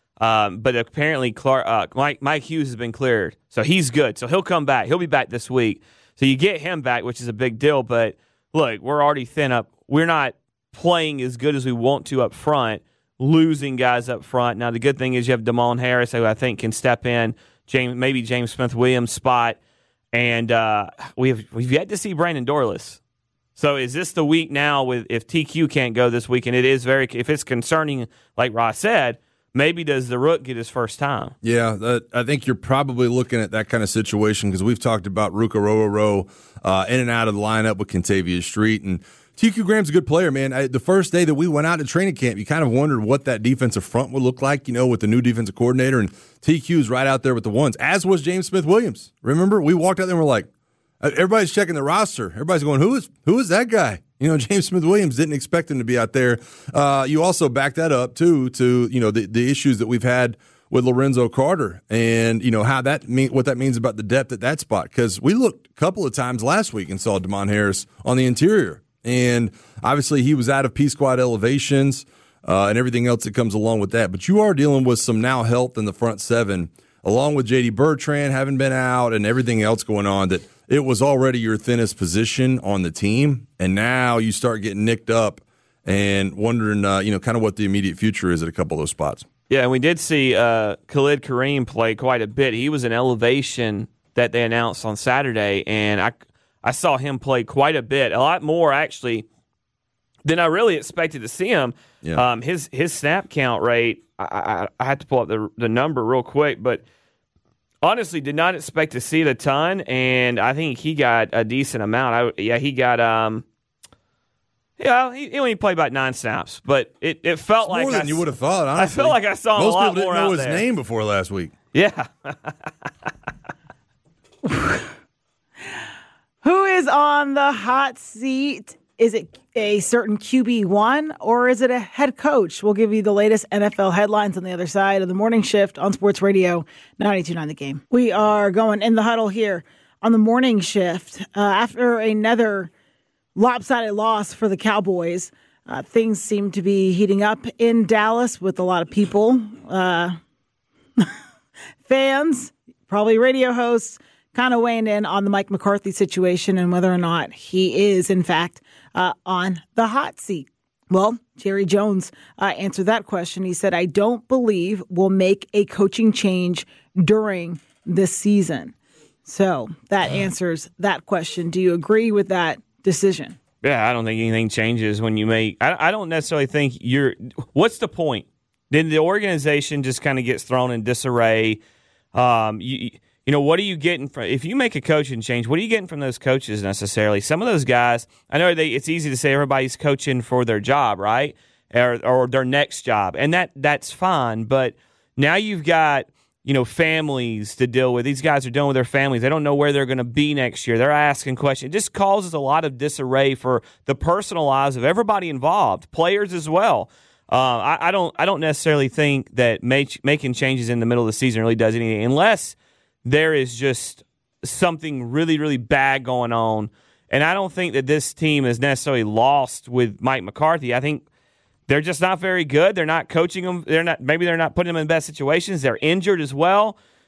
but apparently Mike Hughes has been cleared, so he's good. So he'll come back. He'll be back this week. So you get him back, which is a big deal. But look, we're already thin up. We're not playing as good as we want to up front, losing guys up front. Now, the good thing is you have Damon Harris, who I think can step in, maybe James Smith-Williams' spot, and we've yet to see Brandon Dorless. So is this the week now if TQ can't go this week, and if it's concerning, like Ross said, maybe does the Rook get his first time? Yeah, I think you're probably looking at that kind of situation, because we've talked about Ruka Rororo in and out of the lineup with Kentavious Street, and TQ Graham's a good player, man. The first day that we went out to training camp, you kind of wondered what that defensive front would look like, with the new defensive coordinator, and TQ's right out there with the ones, as was James Smith-Williams. Remember, we walked out there and we're like, everybody's checking the roster. Everybody's going, who is that guy? James Smith-Williams, didn't expect him to be out there. You also back that up, too, to, the issues that we've had with Lorenzo Carter, and, what that means about the depth at that spot. Because we looked a couple of times last week and saw Damon Harris on the interior. And obviously he was out of P-Squad elevations and everything else that comes along with that. But you are dealing with some now health in the front seven, along with J.D. Bertrand having been out and everything else going on, that it was already your thinnest position on the team. And now you start getting nicked up and wondering, kind of what the immediate future is at a couple of those spots. Yeah, and we did see Khalid Kareem play quite a bit. He was an elevation that they announced on Saturday, and I saw him play quite a bit, a lot more actually than I really expected to see him. Yeah. His snap count rate, I had to pull up the number real quick, but honestly did not expect to see it a ton, and I think he got a decent amount. He got he only played about 9 snaps, but it felt like more than you would have thought. Honestly. I felt like I saw him a lot more out there. Most people didn't know his name before last week. Yeah. Who is on the hot seat? Is it a certain QB1 or is it a head coach? We'll give you the latest NFL headlines on the other side of the morning shift on Sports Radio 92.9 The Game. We are going in the huddle here on the morning shift. After another lopsided loss for the Cowboys, things seem to be heating up in Dallas with a lot of people, fans, probably radio hosts, kind of weighing in on the Mike McCarthy situation and whether or not he is, in fact, on the hot seat. Well, Jerry Jones answered that question. He said, I don't believe we'll make a coaching change during this season. So that answers that question. Do you agree with that decision? Yeah, I don't think anything changes when you make – I don't necessarily think you're – what's the point? Then the organization just kind of gets thrown in disarray. What are you getting from – if you make a coaching change, what are you getting from those coaches necessarily? Some of those guys – I know it's easy to say everybody's coaching for their job, right, or their next job, and that's fine. But now you've got – families to deal with. These guys are dealing with their families. They don't know where they're going to be next year. They're asking questions. It just causes a lot of disarray for the personal lives of everybody involved, players as well. I don't necessarily think that making changes in the middle of the season really does anything unless there is just something really, really bad going on. And I don't think that this team is necessarily lost with Mike McCarthy. I think they're just not very good. They're not coaching them. Maybe they're not putting them in best situations. They're injured as well.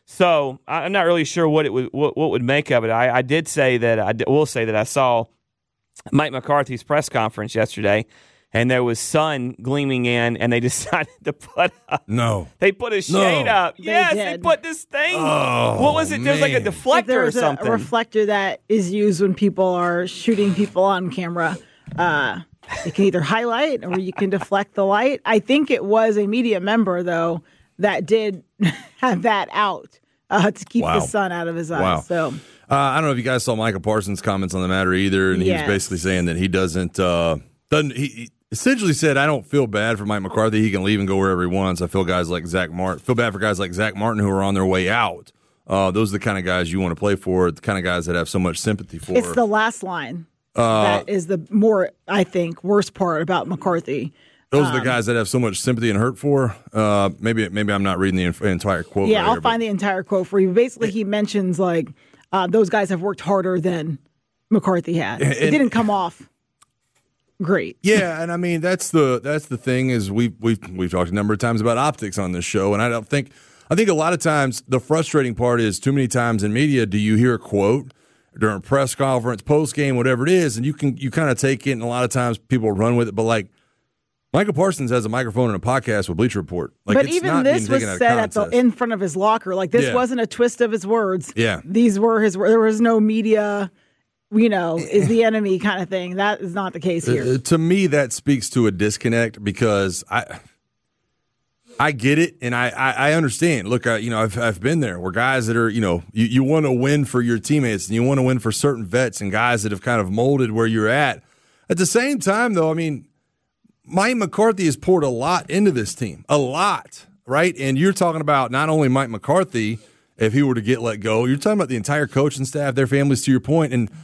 So I'm not really sure what would make of it. I did say that I will say that I saw Mike McCarthy's press conference yesterday, and there was sun gleaming in, and they decided to put up. No. They put a shade up. They They put this thing. What was it? There's like a man. deflector or something. A reflector that is used when people are shooting people on camera. You can either highlight or you can deflect the light. I think it was a media member, though, that did have that out to keep the sun out of his eyes. Wow. So I don't know if you guys saw Michael Parsons' comments on the matter either, and he was basically saying that he doesn't. He essentially said, "I don't feel bad for Mike McCarthy. He can leave and go wherever he wants. I feel bad for guys like Zach Martin who are on their way out. Those are the kind of guys you want to play for. The kind of guys that have so much sympathy for." it's the last line that is the more, I think, worst part about McCarthy. Those are the guys that have so much sympathy and hurt for. Maybe I'm not reading the entire quote. Yeah, I'll find the entire quote for you. Basically, he mentions like those guys have worked harder than McCarthy had. It didn't come off great. Yeah, and I mean that's the thing is we've talked a number of times about optics on this show, and I think a lot of times the frustrating part is too many times in media do you hear a quote during a press conference, post game, whatever it is, and you kind of take it, and a lot of times people run with it, but like. Michael Parsons has a microphone and a podcast with Bleacher Report. Like, but it's even not this being was taken out of said context. in front of his locker. Like this wasn't a twist of his words. Yeah. These were his words. There was no media, is the enemy kind of thing. That is not the case here. To me, that speaks to a disconnect because I get it and I understand. Look, I've been there where guys that are, you want to win for your teammates and you want to win for certain vets and guys that have kind of molded where you're at. At the same time, though, I mean, Mike McCarthy has poured a lot into this team, a lot, right? And you're talking about not only Mike McCarthy, if he were to get let go, you're talking about the entire coaching staff, their families, to your point. And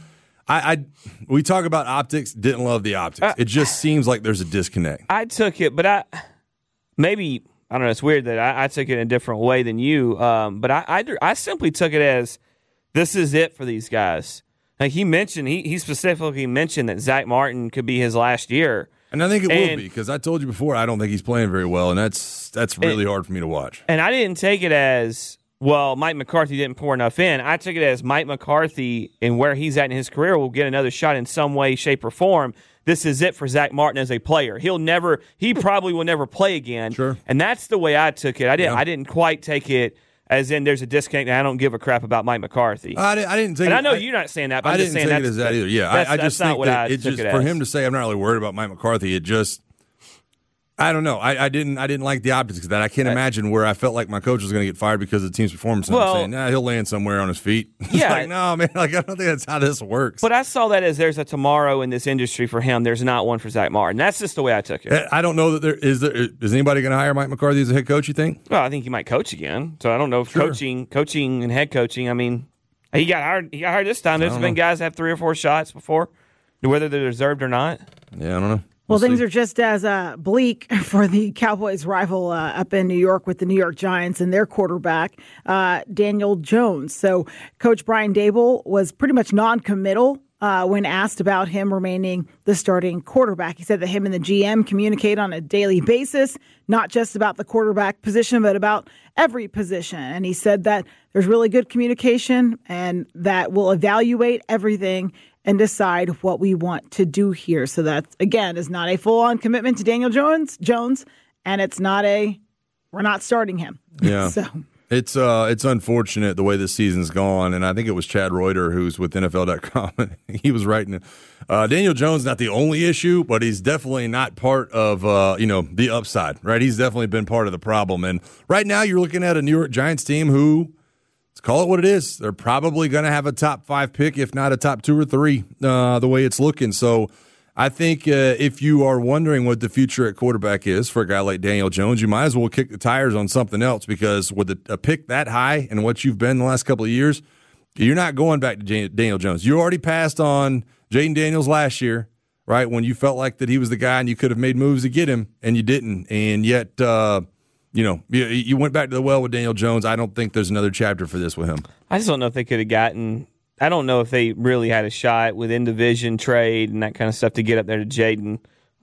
we talk about optics, didn't love the optics. It just seems like there's a disconnect. I took it, but I don't know, it's weird that I took it in a different way than you, but I simply took it as this is it for these guys. Like he mentioned, he specifically mentioned that Zach Martin could be his last year. And I think it will be because I told you before I don't think he's playing very well, and that's really hard for me to watch. And I didn't take it as, well, Mike McCarthy didn't pour enough in. I took it as Mike McCarthy and where he's at in his career will get another shot in some way, shape, or form. This is it for Zach Martin as a player. He probably will never play again. Sure. And that's the way I took it. I didn't quite take it as in there's a disconnect and I don't give a crap about Mike McCarthy. I didn't take and it. I know you're not saying that, but I'm just saying I didn't take it as that either. Yeah, I just think that it just for him to say I'm not really worried about Mike McCarthy, it just I don't know. I didn't like the optics of that. I can't imagine where I felt like my coach was going to get fired because of the team's performance. And I'm saying, he'll land somewhere on his feet. Yeah. Like, no, man, like I don't think that's how this works. But I saw that as there's a tomorrow in this industry for him. There's not one for Zach Martin. That's just the way I took it. I don't know that is anybody going to hire Mike McCarthy as a head coach, you think? Well, I think he might coach again. So I don't know if coaching and head coaching, I mean, he got hired this time. There's been guys that have 3 or 4 shots before, whether they're deserved or not. Yeah, I don't know. Well, things are just as bleak for the Cowboys' rival up in New York with the New York Giants and their quarterback, Daniel Jones. So Coach Brian Daboll was pretty much non-committal when asked about him remaining the starting quarterback. He said that him and the GM communicate on a daily basis, not just about the quarterback position, but about every position. And he said that there's really good communication and that we'll evaluate everything and decide what we want to do here. So that, again, is not a full-on commitment to Daniel Jones, and it's not we're not starting him. Yeah. So it's unfortunate the way this season's gone, and I think it was Chad Reuter who's with NFL.com. He was writing Daniel Jones not the only issue, but he's definitely not part of the upside, right? He's definitely been part of the problem. And right now you're looking at a New York Giants team who, let's call it what it is, they're probably going to have a top 5 pick, if not a top 2 or 3, the way it's looking. So I think if you are wondering what the future at quarterback is for a guy like Daniel Jones, you might as well kick the tires on something else because with a pick that high and what you've been the last couple of years, you're not going back to Daniel Jones. You already passed on Jaden Daniels last year, right, when you felt like that he was the guy and you could have made moves to get him, and you didn't. And yet you went back to the well with Daniel Jones. I don't think there's another chapter for this with him. I just don't know if they could have gotten – I don't know if they really had a shot with in-division trade and that kind of stuff to get up there to Jaden.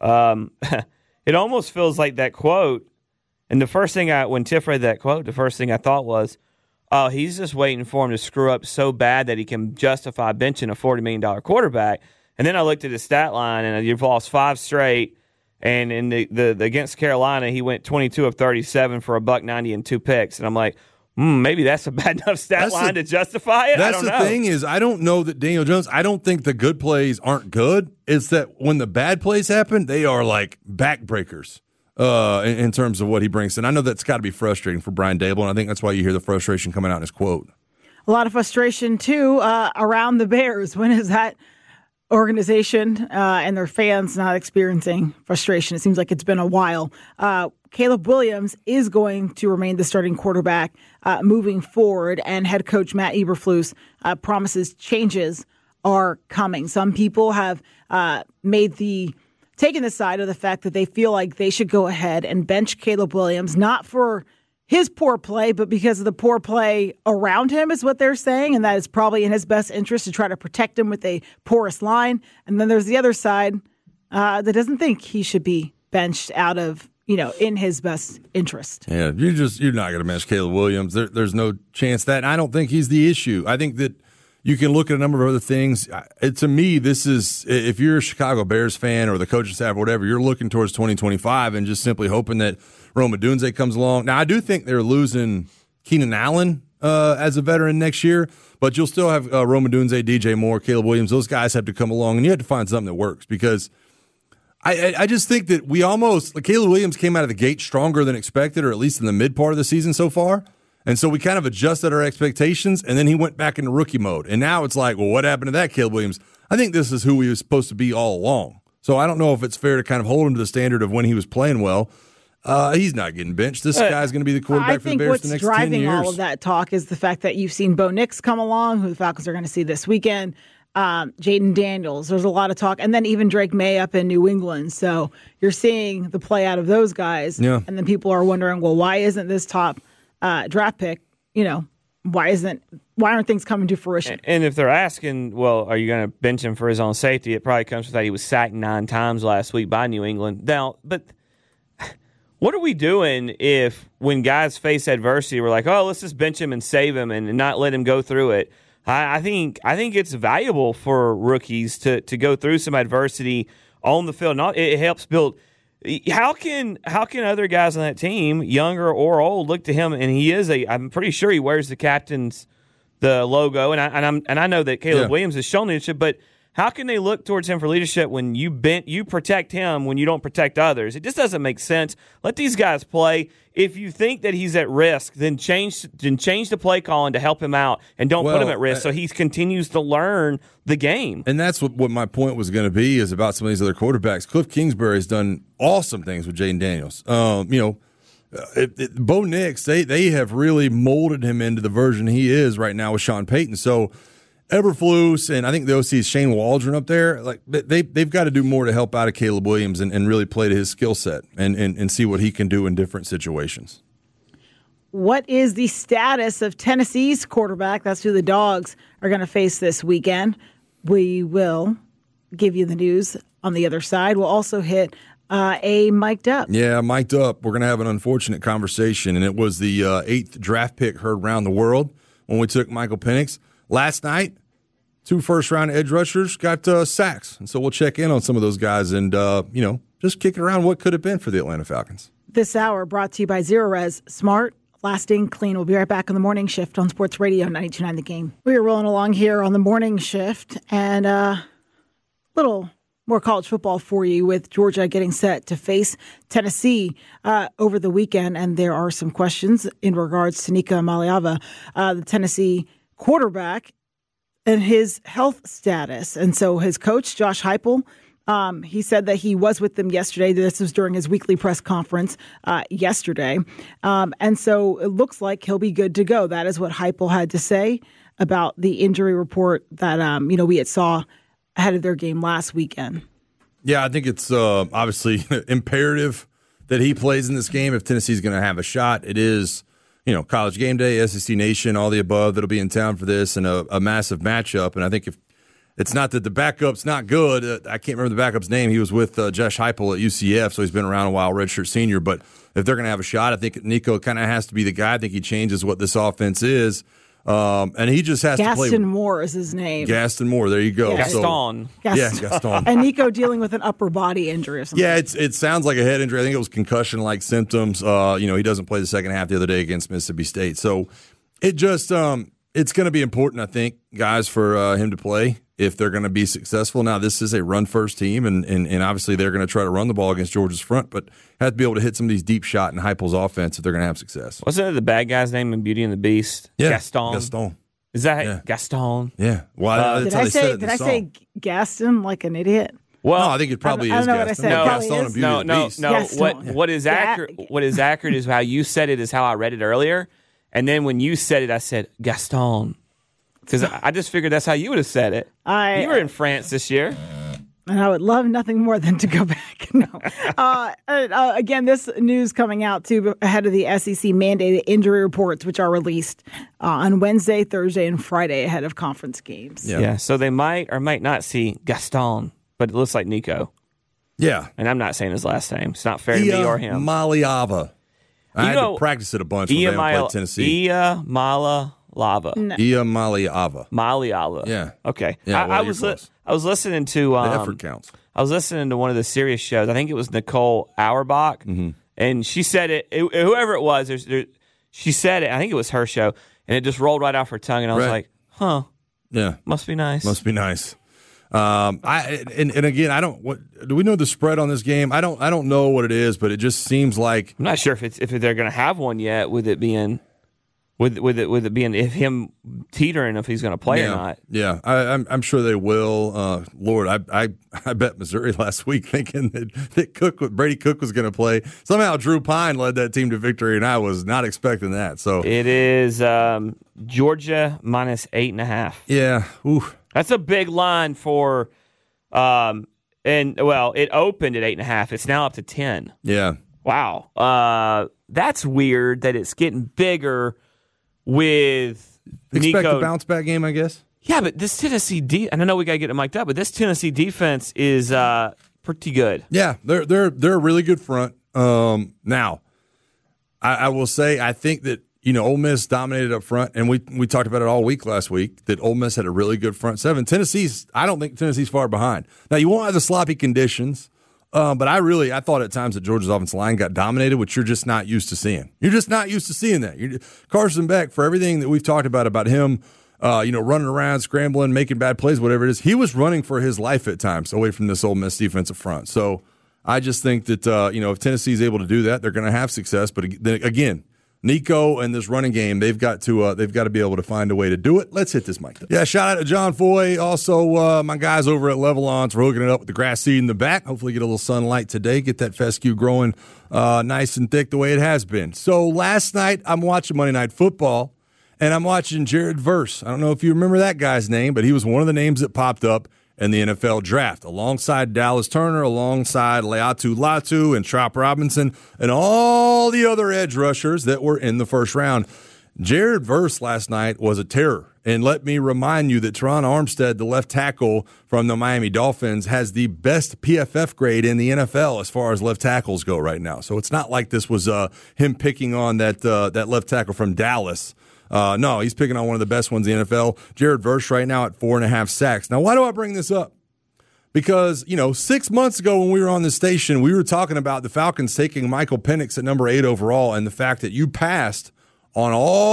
It almost feels like that quote, and the first thing when Tiff read that quote, the first thing I thought was, oh, he's just waiting for him to screw up so bad that he can justify benching a $40 million quarterback. And then I looked at his stat line, and you've lost 5 straight. And in the against Carolina, he went 22 of 37 for $190 and 2 picks. And I'm like, maybe that's a bad enough stat line to justify it. That's the thing is, I don't know that Daniel Jones, I don't think the good plays aren't good. It's that when the bad plays happen, they are like backbreakers in terms of what he brings. And I know that's got to be frustrating for Brian Daboll, and I think that's why you hear the frustration coming out in his quote. A lot of frustration, too, around the Bears. When is that organization and their fans not experiencing frustration? It seems like it's been a while. Caleb Williams is going to remain the starting quarterback moving forward, and head coach Matt Eberflus promises changes are coming. Some people have taken the side of the fact that they feel like they should go ahead and bench Caleb Williams, not for his poor play, but because of the poor play around him is what they're saying, and that is probably in his best interest to try to protect him with a porous line. And then there's the other side that doesn't think he should be benched out of, in his best interest. Yeah, you're not going to bench Caleb Williams. There's no chance that. And I don't think he's the issue. I think that you can look at a number of other things. To me, this is, if you're a Chicago Bears fan or the coaching staff or whatever, you're looking towards 2025 and just simply hoping that Rome Odunze comes along. Now, I do think they're losing Keenan Allen as a veteran next year, but you'll still have Rome Odunze, DJ Moore, Caleb Williams. Those guys have to come along, and you have to find something that works because I just think that Caleb Williams came out of the gate stronger than expected, or at least in the mid part of the season so far. And so we kind of adjusted our expectations, and then he went back into rookie mode. And now it's like, well, what happened to that Caleb Williams? I think this is who he was supposed to be all along. So I don't know if it's fair to kind of hold him to the standard of when he was playing well. He's not getting benched. This guy's going to be the quarterback for the Bears the next 10 years. I think what's driving all of that talk is the fact that you've seen Bo Nix come along, who the Falcons are going to see this weekend. Jaden Daniels, there's a lot of talk. And then even Drake May up in New England. So you're seeing the play out of those guys. Yeah. And then people are wondering, well, why isn't this top draft pick, why aren't things coming to fruition? And if they're asking, well, are you going to bench him for his own safety? It probably comes with that he was sacked 9 times last week by New England. Now, but what are we doing if when guys face adversity, we're like, oh, let's just bench him and save him and not let him go through it? I think it's valuable for rookies to go through some adversity on the field. It helps build. How can other guys on that team, younger or old, look to him? And he is I'm pretty sure he wears the logo, and I know that Caleb Williams has shown leadership, but how can they look towards him for leadership when you protect him when you don't protect others? It just doesn't make sense. Let these guys play. If you think that he's at risk, then change the play calling to help him out and don't put him at risk so he continues to learn the game. And that's what my point was going to be is about some of these other quarterbacks. Cliff Kingsbury's done awesome things with Jaden Daniels. Bo Nix, they have really molded him into the version he is right now with Sean Payton. So Eberflus and I think the OC is Shane Waldron up there. Like they've got to do more to help out of Caleb Williams and really play to his skill set and see what he can do in different situations. What is the status of Tennessee's quarterback? That's who the Dogs are going to face this weekend. We will give you the news on the other side. We'll also hit a mic'd up. Yeah, mic'd up. We're going to have an unfortunate conversation, and it was the 8th draft pick heard around the world when we took Michael Penix. Last night, 2 first-round edge rushers got sacks, and so we'll check in on some of those guys and, just kick it around what could have been for the Atlanta Falcons. This hour brought to you by Zero Res. Smart, lasting, clean. We'll be right back on the Morning Shift on Sports Radio 92.9 The Game. We are rolling along here on the Morning Shift, and a little more college football for you with Georgia getting set to face Tennessee over the weekend, and there are some questions in regards to Nika Maliava, the Tennessee quarterback, and his health status. And so his coach, Josh Heupel, he said that he was with them yesterday. This was during his weekly press conference yesterday. And so it looks like he'll be good to go. That is what Heupel had to say about the injury report that, we had saw ahead of their game last weekend. Yeah, I think it's obviously imperative that he plays in this game if Tennessee's going to have a shot. It is College Game Day, SEC Nation, all the above that'll be in town for this, and a massive matchup. And I think if It's not that the backup's not good. I can't remember the backup's name. He was with Josh Heupel at UCF, so he's been around a while, redshirt senior. But if they're going to have a shot, I think Nico kind of has to be the guy. I think he changes what this offense is. And he just has to play. Gaston Moore is his name. Gaston Moore. There you go. Gaston. Yeah, Gaston. And Nico dealing with an upper body injury or something. Yeah, it sounds like a head injury. I think it was concussion-like symptoms. He doesn't play the second half the other day against Mississippi State. So it just it's going to be important, I think, guys, for him to play if they're going to be successful. Now, this is a run-first team, and obviously they're going to try to run the ball against Georgia's front, but have to be able to hit some of these deep shot in Heupel's offense if they're going to have success. Wasn't it the bad guy's name in Beauty and the Beast? Yeah, Gaston. Is that Gaston? Yeah. Well, Did I say Gaston like an idiot? Well, no, I think it probably I is don't know Gaston. what I said. Gaston and Beauty and the Beast. No. Gaston. What is accurate is how you said it is how I read it earlier. And then when you said it, I said Gaston. Because I just figured that's how you would have said it. You were in France this year. And I would love nothing more than to go back. No. Again, this news coming out, too, ahead of the SEC mandated injury reports, which are released on Wednesday, Thursday, and Friday ahead of conference games. Yeah, so they might or might not see Gaston, but it looks like Nico. Yeah. And I'm not saying his last name. It's not fair to me or him. Maliava. I had to practice it a bunch when they played Tennessee. Maliava. No. Maliava. Yeah. Okay. Yeah, I was listening to the effort counts. I was listening to one of the Sirius shows. I think it was Nicole Auerbach, and she said it. Whoever it was, she said it. I think it was her show, and it just rolled right off her tongue, and I was like, "Huh? Yeah, must be nice. Must be nice." Again, I don't. Do we know the spread on this game? I don't know what it is, but it just seems like I'm not sure if they're going to have one yet. With it being. With it being if him teetering if he's going to play or not. Yeah, I'm sure they will. Lord, I bet Missouri last week thinking that Brady Cook was going to play. Somehow Drew Pine led that team to victory, and I was not expecting that. So it is Georgia minus 8.5. Yeah, ooh, that's a big line for. It opened at 8.5. It's now up to 10. Yeah. Wow. That's weird that it's getting bigger. With Nico. Nico. A bounce back game, I guess. Yeah, but this Tennessee and I know we got to get it mic'd up, but this Tennessee defense is pretty good. Yeah, they're a really good front. Now, I will say I think that Ole Miss dominated up front, and we talked about it all week last week that Ole Miss had a really good front seven. I don't think Tennessee's far behind. Now you won't have the sloppy conditions. But I thought at times that Georgia's offensive line got dominated, which you're just not used to seeing. You're just not used to seeing that. Carson Beck, for everything that we've talked about him, running around, scrambling, making bad plays, whatever it is, he was running for his life at times away from this Ole Miss defensive front. So I just think that, if Tennessee's able to do that, they're going to have success. But again, Nico and this running game, they've got to be able to find a way to do it. Let's hit this mic. Yeah, shout out to John Foy. Also, my guys over at Levelons for hooking it up with the grass seed in the back. Hopefully get a little sunlight today. Get that fescue growing nice and thick the way it has been. So last night, I'm watching Monday Night Football, and I'm watching Jared Verse. I don't know if you remember that guy's name, but he was one of the names that popped up in the NFL draft, alongside Dallas Turner, alongside Laiatu Latu and Trop Robinson, and all the other edge rushers that were in the first round. Jared Verse last night was a terror. And let me remind you that Teron Armstead, the left tackle from the Miami Dolphins, has the best PFF grade in the NFL as far as left tackles go right now. So it's not like this was him picking on that left tackle from Dallas. No, he's picking on one of the best ones in the NFL. Jared Verse right now at 4.5 sacks. Now, why do I bring this up? Because, 6 months ago when we were on this station, we were talking about the Falcons taking Michael Penix at number 8 overall and the fact that you passed on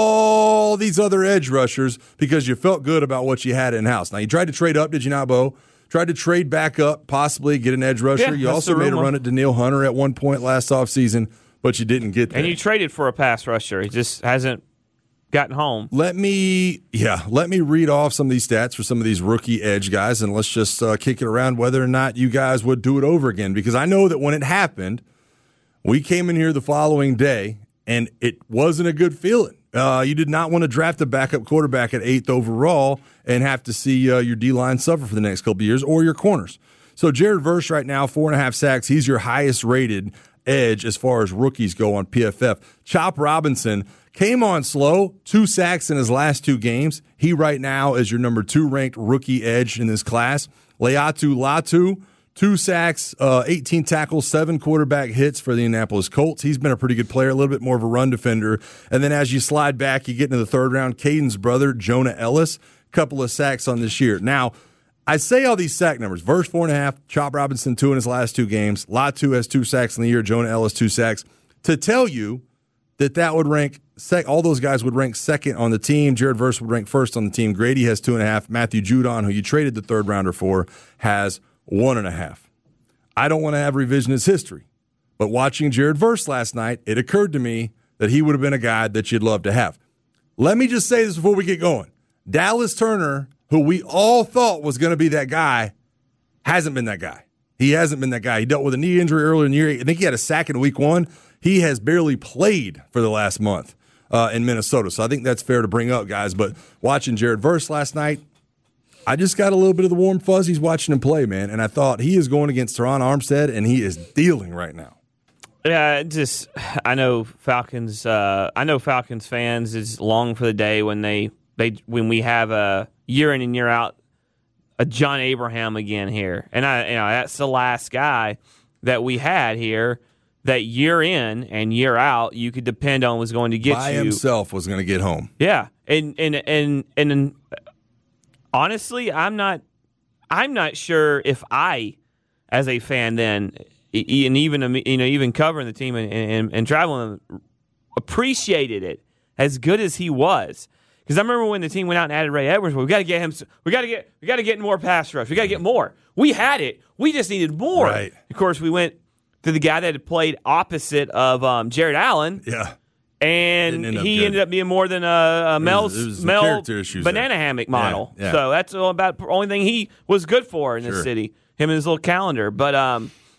all these other edge rushers because you felt good about what you had in-house. Now, you tried to trade up, did you not, Bo? Tried to trade back up, possibly get an edge rusher. Yeah, you also made a run at Danielle Hunter at one point last offseason, but you didn't get there. And you traded for a pass rusher. He just hasn't gotten home. Let me read off some of these stats for some of these rookie edge guys, and let's just kick it around whether or not you guys would do it over again, because I know that when it happened, we came in here the following day, and it wasn't a good feeling. You did not want to draft a backup quarterback at 8th overall and have to see your D-line suffer for the next couple of years, or your corners. So Jared Verse right now, 4.5 sacks. He's your highest rated edge as far as rookies go on PFF. Chop Robinson came on slow, 2 sacks in his last 2 games. He right now is your number 2 ranked rookie edge in this class. Laiatu Latu, 2 sacks, 18 tackles, 7 quarterback hits for the Indianapolis Colts. He's been a pretty good player, a little bit more of a run defender. And then as you slide back, you get into the 3rd round, Caden's brother, Jonah Ellis, couple of sacks on this year. Now, I say all these sack numbers. Verse 4.5, Chop Robinson 2 in his last 2 games. Latu has 2 sacks in the year. Jonah Ellis 2 sacks. To tell you that would rank all those guys would rank second on the team. Jared Verse would rank first on the team. Grady has 2.5. Matthew Judon, who you traded the 3rd rounder for, has 1.5. I don't want to have revisionist history, but watching Jared Verse last night, it occurred to me that he would have been a guy that you'd love to have. Let me just say this before we get going. Dallas Turner, who we all thought was going to be that guy, hasn't been that guy. He hasn't been that guy. He dealt with a knee injury earlier in the year. I think he had a sack in week 1. He has barely played for the last month in Minnesota. So I think that's fair to bring up, guys. But watching Jared Verse last night, I just got a little bit of the warm fuzzies watching him play, man. And I thought he is going against Teron Armstead, and he is dealing right now. Yeah, I know Falcons fans is long for the day when when we have a year in and year out a John Abraham again here. And that's the last guy that we had here that year in and year out you could depend on was going to get by you. himself was going to get home. Yeah. And honestly, I'm not sure if I, as a fan then, and even covering the team and traveling, appreciated it as good as he was. Because I remember when the team went out and added Ray Edwards, we got to get him. We got to get more pass rush. We got to get more. We had it. We just needed more. Right. Of course, we went to the guy that had played opposite of Jared Allen. Yeah. And he ended up being more than a Mel banana hammock model. Yeah. So that's about the only thing he was good for in this city. Him and his little calendar. But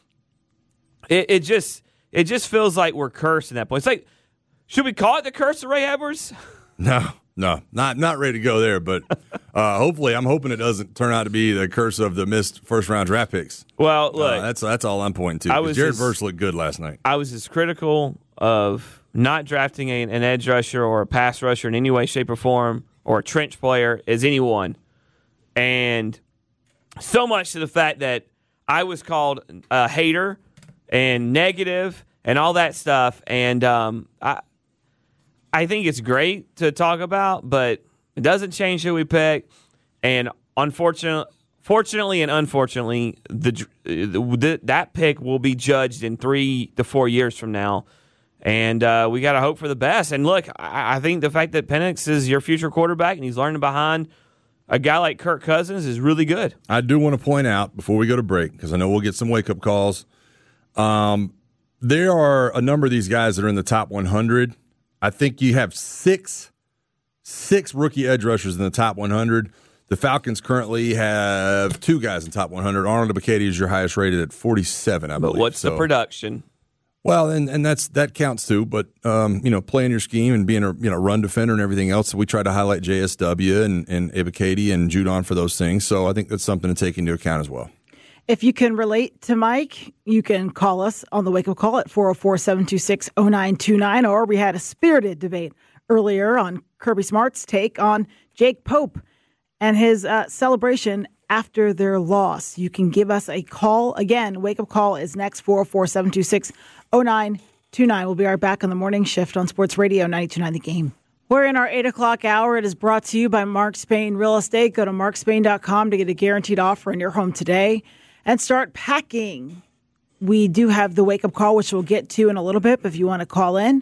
it just feels like we're cursed at that point. It's like, should we call it the curse of Ray Edwards? No, not ready to go there. But hopefully, I'm hoping it doesn't turn out to be the curse of the missed first-round draft picks. Well, look, that's all I'm pointing to. Jared Verse looked good last night. I was as critical of not drafting an edge rusher or a pass rusher in any way, shape, or form, or a trench player as anyone. And so much to the fact that I was called a hater and negative and all that stuff. And I think it's great to talk about, but it doesn't change who we pick. And fortunately and unfortunately, that pick will be judged in 3 to 4 years from now. And we got to hope for the best. And look, I think the fact that Penix is your future quarterback and he's learning behind a guy like Kirk Cousins is really good. I do want to point out before we go to break, because I know we'll get some wake-up calls, there are a number of these guys that are in the top 100. I think you have six rookie edge rushers in the top 100. The Falcons currently have 2 guys in the top 100. Arnold Ebiketie is your highest rated at 47, I believe. But what's the production? Well, and that counts too. But playing your scheme and being a run defender and everything else, we try to highlight JSW and Ebiketie and Judon for those things. So I think that's something to take into account as well. If you can relate to Mike, you can call us on the wake-up call at 404-726-0929, or we had a spirited debate earlier on Kirby Smart's take on Jake Pope and his celebration after their loss. You can give us a call. Again, wake-up call is next, 404-726-0929. We'll be right back on the morning shift on Sports Radio 92.9 The Game. We're in our 8 o'clock hour. It is brought to you by Mark Spain Real Estate. Go to markspain.com to get a guaranteed offer in your home today and start packing. We do have the wake-up call, which we'll get to in a little bit. But if you want to call in,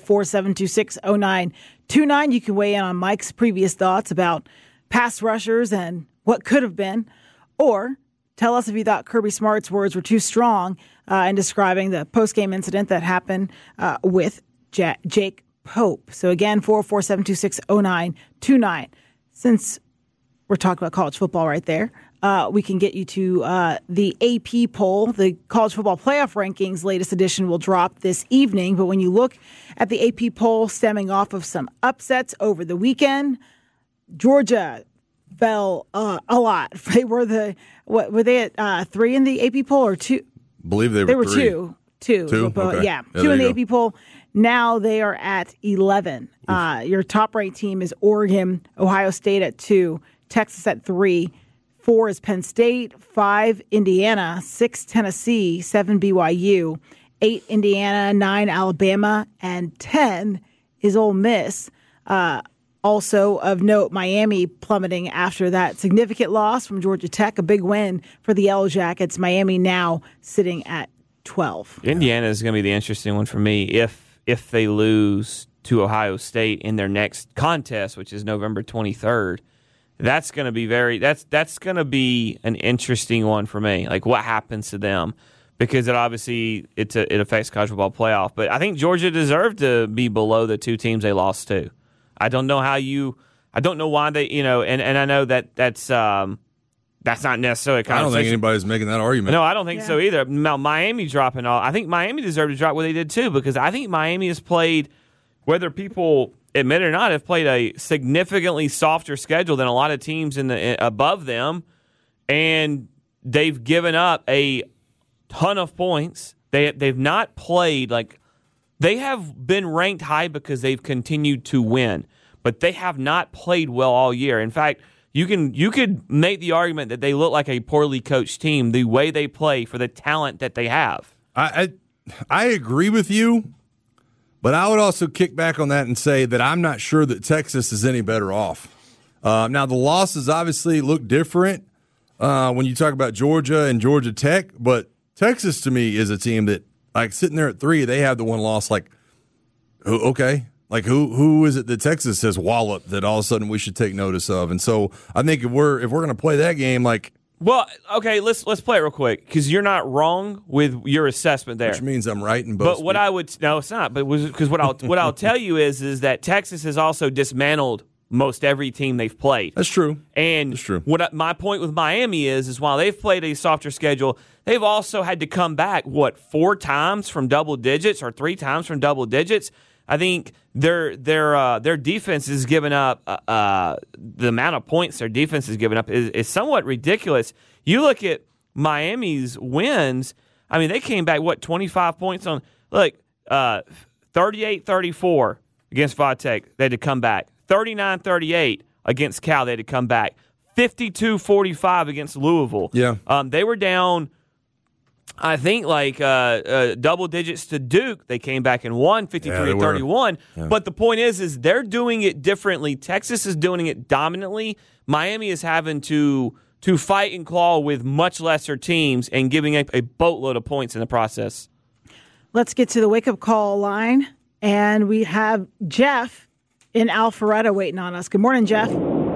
404-726-0929. You can weigh in on Mike's previous thoughts about pass rushers and what could have been. Or tell us if you thought Kirby Smart's words were too strong in describing the post-game incident that happened with Jake Pope. So again, 404-726-0929. Since we're talking about college football right there, we can get you to the AP poll. The College Football Playoff Rankings latest edition will drop this evening. But when you look at the AP poll stemming off of some upsets over the weekend, Georgia fell a lot. They were were they at 3 in the AP poll or 2? I believe they were 3. 2. Two? Okay. Yeah, Yeah, 2 in there the you AP poll. Now they are at 11. Your top-ranked team is Oregon, Ohio State at 2, Texas at 3, 4 is Penn State, 5 Indiana, 6 Tennessee, 7 BYU, 8 Indiana, 9 Alabama, and 10 is Ole Miss. Also of note, Miami plummeting after that significant loss from Georgia Tech, a big win for the Yellow Jackets. Miami now sitting at 12. Indiana is going to be the interesting one for me if they lose to Ohio State in their next contest, which is November 23rd. That's going to be that's going to be an interesting one for me. Like, what happens to them? Because it affects college football playoff. But I think Georgia deserved to be below the 2 teams they lost to. I don't know why they, and I know that's not necessarily a conversation. I don't think anybody's making that argument. No, I don't think so either. Now, Miami dropping off. I think Miami deserved to drop what they did too, because I think Miami has played, whether people admit it or not, have played a significantly softer schedule than a lot of teams above them, and they've given up a ton of points. They've not played like. They have been ranked high because they've continued to win, but they have not played well all year. In fact, you could make the argument that they look like a poorly coached team the way they play for the talent that they have. I agree with you, but I would also kick back on that and say that I'm not sure that Texas is any better off. Now, the losses obviously look different when you talk about Georgia and Georgia Tech, but Texas to me is a team that, like, sitting there at 3, they have the one loss. Like, okay, like who is it that Texas has walloped that all of a sudden we should take notice of? And so I think if we're going to play that game, like, well, okay, let's play it real quick, because you're not wrong with your assessment there. Which means I'm right in both. But what no, it's not. But because what I'll tell you is that Texas has also dismantled most every team they've played. That's true. And that's true. My point with Miami is while they've played a softer schedule, they've also had to come back, 4 times from double digits or 3 times from double digits. I think their defense has given up the amount of points their defense has given up is somewhat ridiculous. You look at Miami's wins. I mean, they came back 25 points on 38-34 against Vatech. They had to come back. 39-38 against Cal. They had to come back. 52-45 against Louisville. Yeah. They were down, I think, double digits to Duke. They came back and won 53-31. Yeah. But the point is they're doing it differently. Texas is doing it dominantly. Miami is having to fight and claw with much lesser teams and giving up a boatload of points in the process. Let's get to the wake-up call line. And we have Jeff in Alpharetta waiting on us. Good morning, Jeff.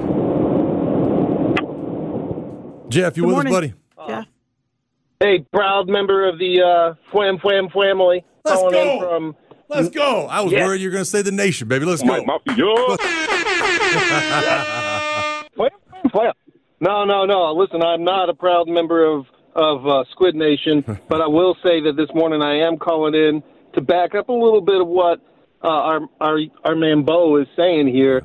Jeff, you with us, buddy? Jeff. Hey, proud member of the Fwam family. Let's go. Let's go. I was worried you were going to say the nation, baby. Let's go. No. Listen, I'm not a proud member of Squid Nation, but I will say that this morning I am calling in to back up a little bit of what our man Bo is saying here.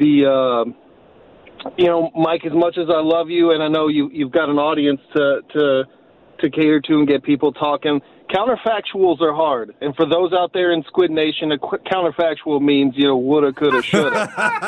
Mike, as much as I love you, and I know you've got an audience to cater to and get people talking, counterfactuals are hard. And for those out there in Squid Nation, a counterfactual means, woulda, coulda, shoulda.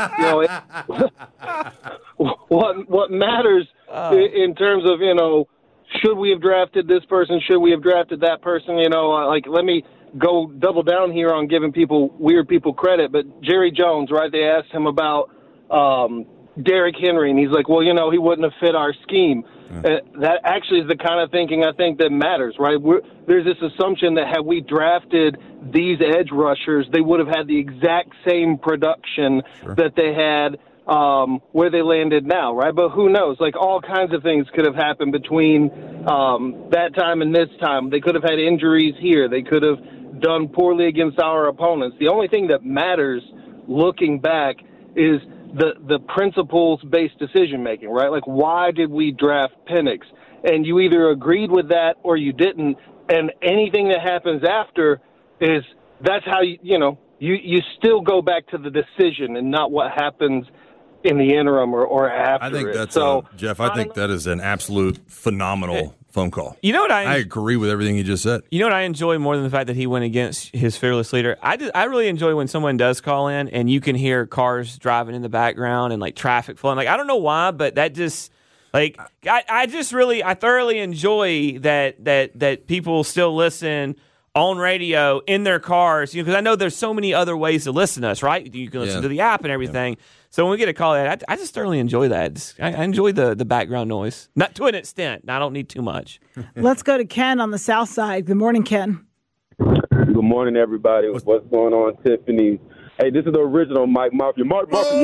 What matters in terms of, should we have drafted this person? Should we have drafted that person? Let me go double down here on giving weird people credit. But Jerry Jones, right? They asked him about Derrick Henry, and he's like, well, he wouldn't have fit our scheme. That actually is the kind of thinking I think that matters, right? There's this assumption that had we drafted these edge rushers, they would have had the exact same production that they had where they landed now, right? But who knows? All kinds of things could have happened between that time and this time. They could have had injuries here. They could have done poorly against our opponents. The only thing that matters looking back is the principles-based decision-making, right? Why did we draft Penix? And you either agreed with that or you didn't, and anything that happens after that's how you still go back to the decision and not what happens in the interim or after. I think it. that's so, Jeff. I think that is an absolute phenomenal phone call. You know what I agree with everything you just said. You know what I enjoy more than the fact that he went against his fearless leader? I really enjoy when someone does call in and you can hear cars driving in the background and like traffic flowing. Like, I don't know why, but that just like I thoroughly enjoy that people still listen on radio in their cars, because I know there's so many other ways to listen to us, right? You can listen to the app and everything. Yeah. So when we get a call, I just thoroughly enjoy that. I enjoy the background noise, not to an extent. I don't need too much. Let's go to Ken on the south side. Good morning, Ken. Good morning, everybody. What's going on, Tiffany? Hey, this is the original Mike Mafia. Mike Mafia.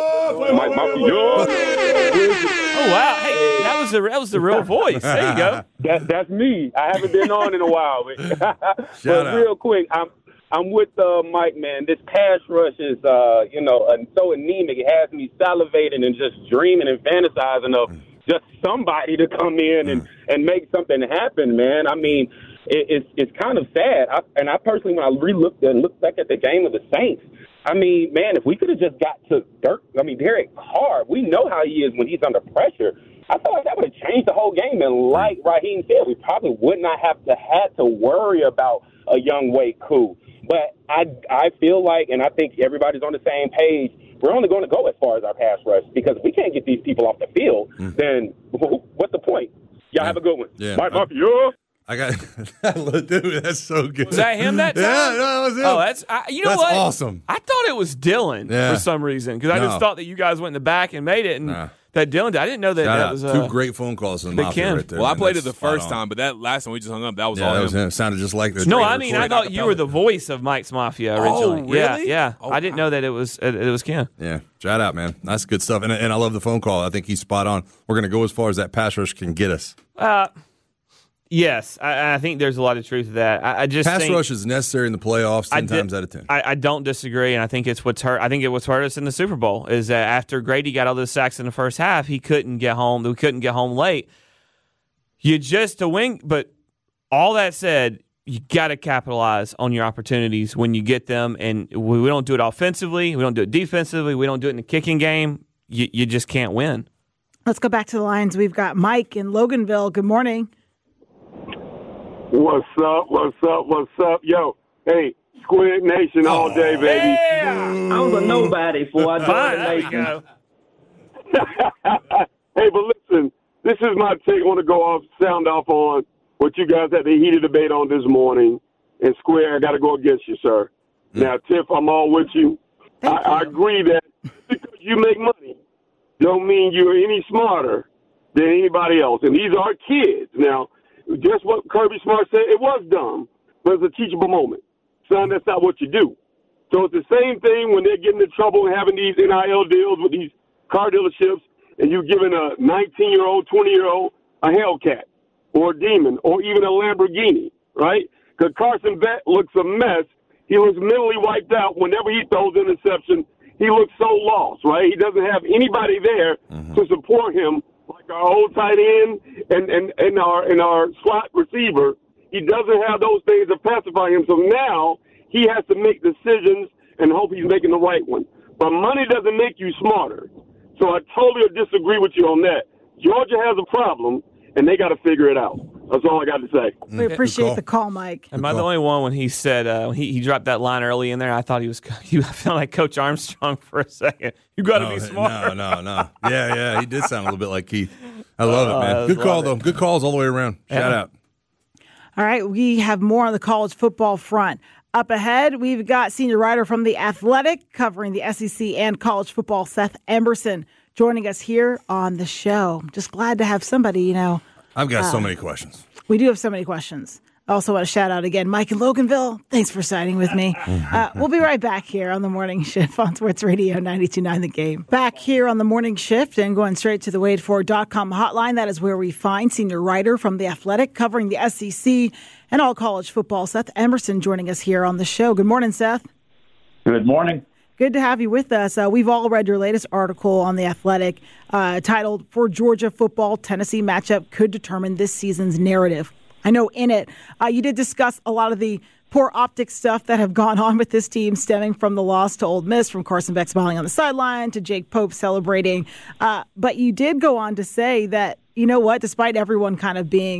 Oh wow! Hey, that was the real voice. There you go. That's me. I haven't been on in a while, but real quick, I'm with Mike, man. This pass rush is so anemic. It has me salivating and just dreaming and fantasizing of just somebody to come in and make something happen, man. I mean, it's kind of sad. I personally, when I looked back at the game of the Saints, I mean, man, if we could have just got to Derek Carr, we know how he is when he's under pressure. I feel like that would have changed the whole game. And like Raheem said, we probably would not have had to worry about a young Wade Koo. But I feel like, and I think everybody's on the same page, we're only going to go as far as our pass rush, because if we can't get these people off the field, then what's the point? Y'all have a good one. Yeah. Mike Mafia. I got dude. That's so good. Was that him that time? Yeah, that was him. Oh, that's what? Awesome. I thought it was Dylan for some reason, because I just thought that you guys went in the back and made it, and that Dylan did. I didn't know that was two great phone calls in the Mafia right there. Well, I played it the first time, but that last time we just hung up, that was all that was him. It sounded just like the. No, I mean, I thought you were the voice of Mike's Mafia originally. Oh, really? Yeah. Oh, I didn't know that it was Ken. Yeah, shout out, man. That's good stuff, and I love the phone call. I think he's spot on. We're going to go as far as that pass rush can get us. Yes, I think there's a lot of truth to that. I just pass think rush is necessary in the playoffs 10 times out of 10. I don't disagree, and I think it's what's hurt. I think it was hurt us in the Super Bowl is that after Grady got all those sacks in the first half, he couldn't get home. We couldn't get home late. You just to win, but all that said, you got to capitalize on your opportunities when you get them, and we don't do it offensively. We don't do it defensively. We don't do it in the kicking game. You just can't win. Let's go back to the lines. We've got Mike in Loganville. Good morning. What's up? Yo, hey, Squid Nation all day, baby. Yeah. I was a nobody before I joined the Nation. Hey, but listen, this is my take. I want to sound off on what you guys had the heated debate on this morning. And Square, I got to go against you, sir. Now, Tiff, I'm all with you. I agree that because you make money don't mean you're any smarter than anybody else. And these are kids. Now, just what Kirby Smart said, it was dumb, but it's a teachable moment. Son, that's not what you do. So it's the same thing when they're getting in trouble and having these NIL deals with these car dealerships, and you're giving a 19-year-old, 20-year-old a Hellcat or a Demon or even a Lamborghini, right? Because Carson Beck looks a mess. He looks mentally wiped out whenever he throws an interception. He looks so lost, right? He doesn't have anybody there to support him. Like our old tight end and our slot receiver, he doesn't have those things to pacify him. So now he has to make decisions and hope he's making the right one. But money doesn't make you smarter. So I totally disagree with you on that. Georgia has a problem, and they got to figure it out. That's all I got to say. We appreciate the call, Mike. Am I the only one when he said he dropped that line early in there? I thought I felt like Coach Armstrong for a second. You got to be smart. No. Yeah. He did sound a little bit like Keith. I love it, man. Good call, though. Good calls all the way around. Shout out. All right, we have more on the college football front. Up ahead, we've got senior writer from The Athletic covering the SEC and college football, Seth Emerson, joining us here on the show. Just glad to have somebody, I've got so many questions. We do have so many questions. I also want to shout out again, Mike in Loganville. Thanks for siding with me. We'll be right back here on the Morning Shift on Sports Radio 92.9 The Game. Back here on the Morning Shift and going straight to the WadeFord.com hotline. That is where we find senior writer from The Athletic covering the SEC and all college football, Seth Emerson, joining us here on the show. Good morning, Seth. Good morning. Good to have you with us. We've all read your latest article on The Athletic titled, "For Georgia Football, Tennessee Matchup Could Determine This Season's Narrative." I know in it, you did discuss a lot of the poor optics stuff that have gone on with this team stemming from the loss to Ole Miss, from Carson Beck smiling on the sideline to Jake Pope celebrating. But you did go on to say that, you know what, despite everyone kind of being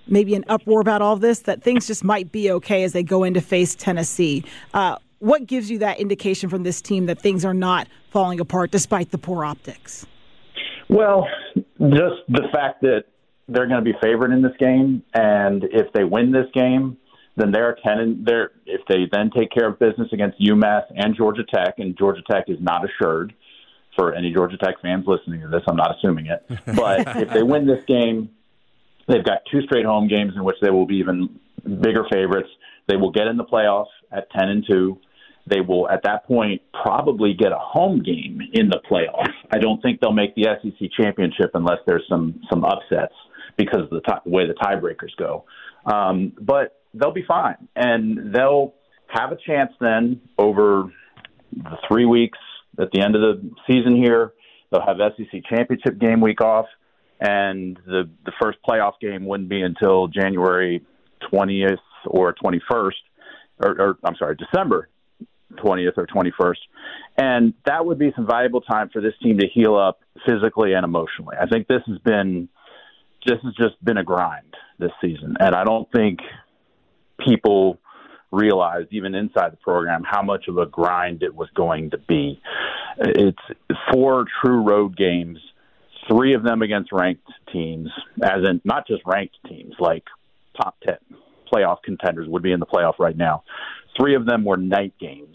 maybe an uproar about all of this, that things just might be okay as they go in to face Tennessee. What gives you that indication from this team that things are not falling apart despite the poor optics? Well, just the fact that they're going to be favored in this game, and if they win this game, then they're 10 and if they then take care of business against UMass and Georgia Tech, and Georgia Tech is not assured for any Georgia Tech fans listening to this, I'm not assuming it. But if they win this game, they've got 2 straight home games in which they will be even bigger favorites. They will get in the playoffs at 10-2. They will, at that point, probably get a home game in the playoffs. I don't think they'll make the SEC championship unless there's some upsets because of the way the tiebreakers go. But they'll be fine, and they'll have a chance then over the 3 weeks at the end of the season here. They'll have SEC championship game week off, and the first playoff game wouldn't be until January 20th or 21st, or I'm sorry, December 20th or 21st. And that would be some valuable time for this team to heal up physically and emotionally. I think this has just been a grind this season. And I don't think people realized, even inside the program, how much of a grind it was going to be. It's 4 true road games, 3 of them against ranked teams, as in not just ranked teams, like top 10 playoff contenders would be in the playoff right now. 3 of them were night games.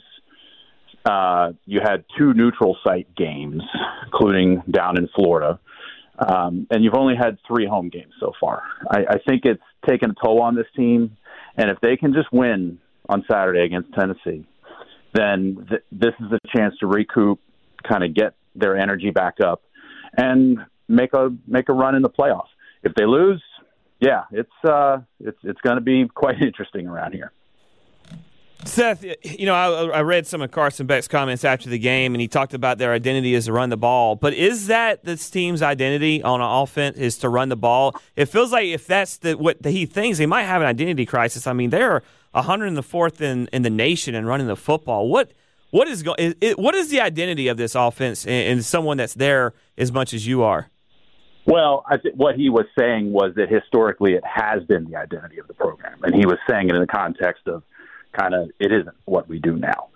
You had 2 neutral site games, including down in Florida. And you've only had 3 home games so far. I think it's taken a toll on this team. And if they can just win on Saturday against Tennessee, then this is a chance to recoup, kind of get their energy back up, and make a run in the playoffs. If they lose, yeah, it's going to be quite interesting around here. Seth, I read some of Carson Beck's comments after the game, and he talked about their identity is to run the ball. But is that this team's identity on an offense is to run the ball? It feels like if that's what he thinks, they might have an identity crisis. I mean, they're 104th in the nation in running the football. What is the identity of this offense and someone that's there as much as you are? Well, I think what he was saying was that historically it has been the identity of the program, and he was saying it in the context of kind of it isn't what we do now.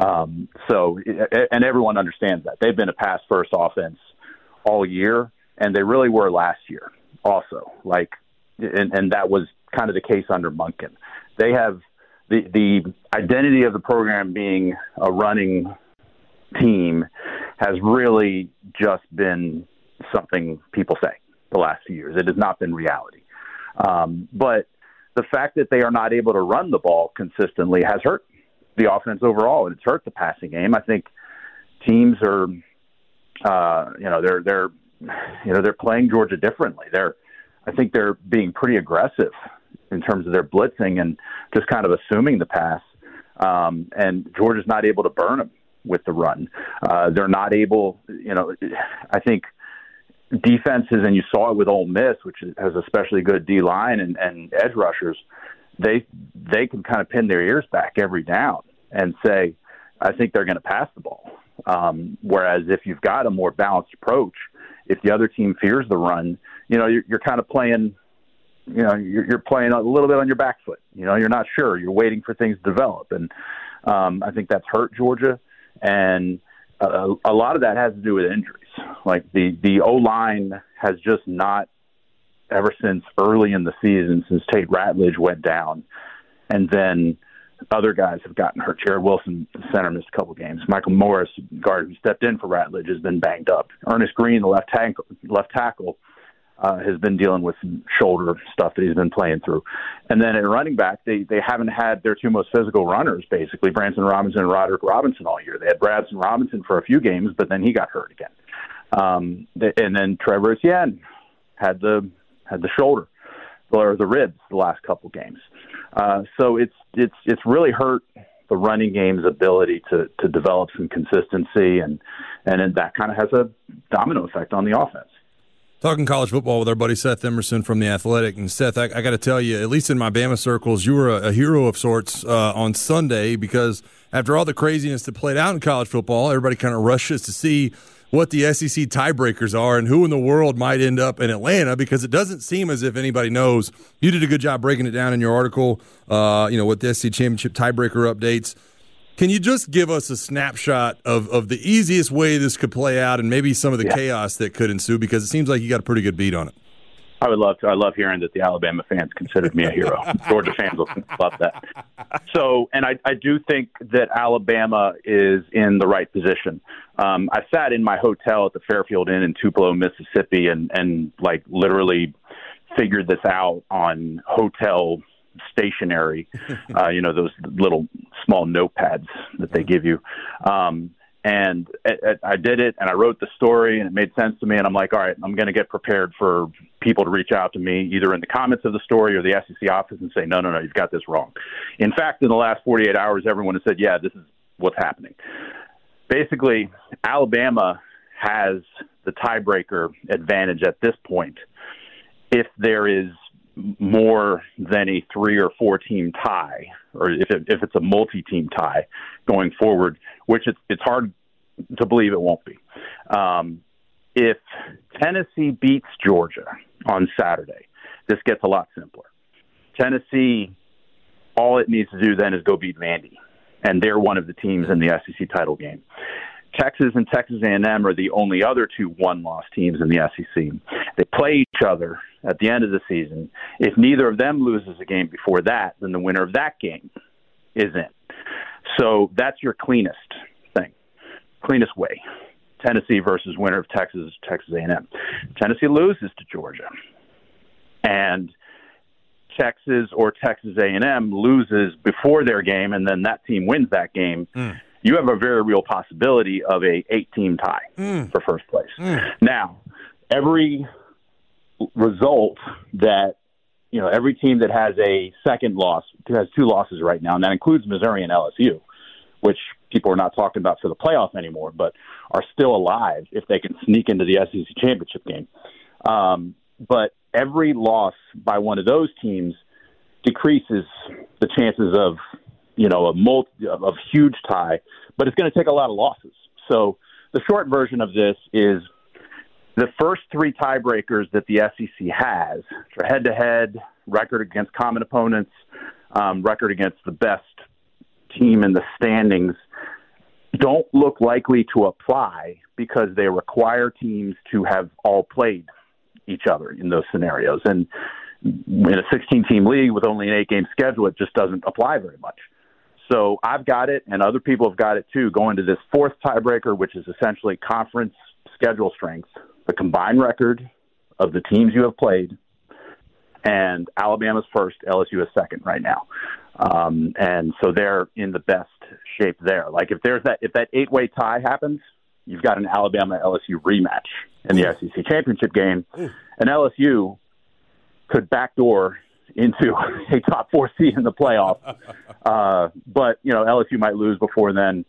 And everyone understands that. They've been a pass-first offense all year, and they really were last year also. And that was kind of the case under Monken. They have the identity of the program being a running team has really just been something people say the last few years. It has not been reality. But the fact that they are not able to run the ball consistently has hurt the offense overall, and it's hurt the passing game. I think teams are, they're playing Georgia differently. I think they're being pretty aggressive in terms of their blitzing and just kind of assuming the pass. And Georgia's not able to burn them with the run. They're not able, I think defenses, and you saw it with Ole Miss, which has especially good D-line and edge rushers, they can kind of pin their ears back every down and say, I think they're going to pass the ball. Whereas if you've got a more balanced approach, if the other team fears the run, you're kind of playing, you're playing a little bit on your back foot. You're not sure. You're waiting for things to develop. And I think that's hurt Georgia. And a lot of that has to do with injuries. Like the O-line has just not, ever since early in the season, since Tate Ratledge went down, and then other guys have gotten hurt. Jared Wilson, the center, missed a couple games. Michael Morris, guard who stepped in for Ratledge, has been banged up. Ernest Green, the left tackle, has been dealing with some shoulder stuff that he's been playing through. And then at running back, they haven't had their 2 most physical runners, basically, Branson Robinson and Roderick Robinson all year. They had Bradson Robinson for a few games, but then he got hurt again. And then Trevor Etienne had the shoulder or the ribs the last couple games. So it's really hurt the running game's ability to develop some consistency, and that kind of has a domino effect on the offense. Talking college football with our buddy Seth Emerson from The Athletic. And Seth, I got to tell you, at least in my Bama circles, you were a hero of sorts on Sunday, because after all the craziness that played out in college football, everybody kind of rushes to see what the SEC tiebreakers are and who in the world might end up in Atlanta, because it doesn't seem as if anybody knows. You did a good job breaking it down in your article, with the SEC Championship tiebreaker updates. Can you just give us a snapshot of the easiest way this could play out and maybe some of the chaos that could ensue, because it seems like you got a pretty good beat on it? I would love to. I love hearing that the Alabama fans considered me a hero. Georgia fans will love that. So, and I do think that Alabama is in the right position. I sat in my hotel at the Fairfield Inn in Tupelo, Mississippi, and like literally figured this out on hotel stationery, those little small notepads that they give you. And I did it, and I wrote the story, and it made sense to me. And I'm like, all right, I'm going to get prepared for people to reach out to me either in the comments of the story or the SEC office and say, no, you've got this wrong. In fact, in the last 48 hours, everyone has said, yeah, this is what's happening. Basically, Alabama has the tiebreaker advantage at this point if there is more than a 3 or 4 team tie, or if it's a multi-team tie going forward, which it's hard to believe it won't be. If Tennessee beats Georgia on Saturday, this gets a lot simpler. Tennessee, all it needs to do then is go beat Vandy, and they're one of the teams in the SEC title game. Texas and Texas A&M are the only other 2 one-loss teams in the SEC. They play each other at the end of the season. If neither of them loses a game before that, then the winner of that game is in. So that's your cleanest way. Tennessee versus winner of Texas A&M. Tennessee loses to Georgia, and Texas or Texas A&M loses before their game, and then that team wins that game. You have a very real possibility of a 8-team tie for first place. Now, every result that, every team that has a second loss, has 2 losses right now, and that includes Missouri and LSU, which people are not talking about for the playoff anymore, but are still alive if they can sneak into the SEC championship game. But every loss by one of those teams decreases the chances of a huge tie, but it's going to take a lot of losses. So the short version of this is the first 3 tiebreakers that the SEC has for head-to-head, record against common opponents, record against the best team in the standings, don't look likely to apply because they require teams to have all played each other in those scenarios. And in a 16-team league with only an 8-game schedule, it just doesn't apply very much. So I've got it, and other people have got it too, going to this 4th tiebreaker, which is essentially conference schedule strength, the combined record of the teams you have played, and Alabama's first, LSU is second right now. And so they're in the best shape there. Like if that 8-way tie happens, you've got an Alabama-LSU rematch in the SEC championship game, and LSU could backdoor into a top 4 seed in the playoff. But, LSU might lose before then.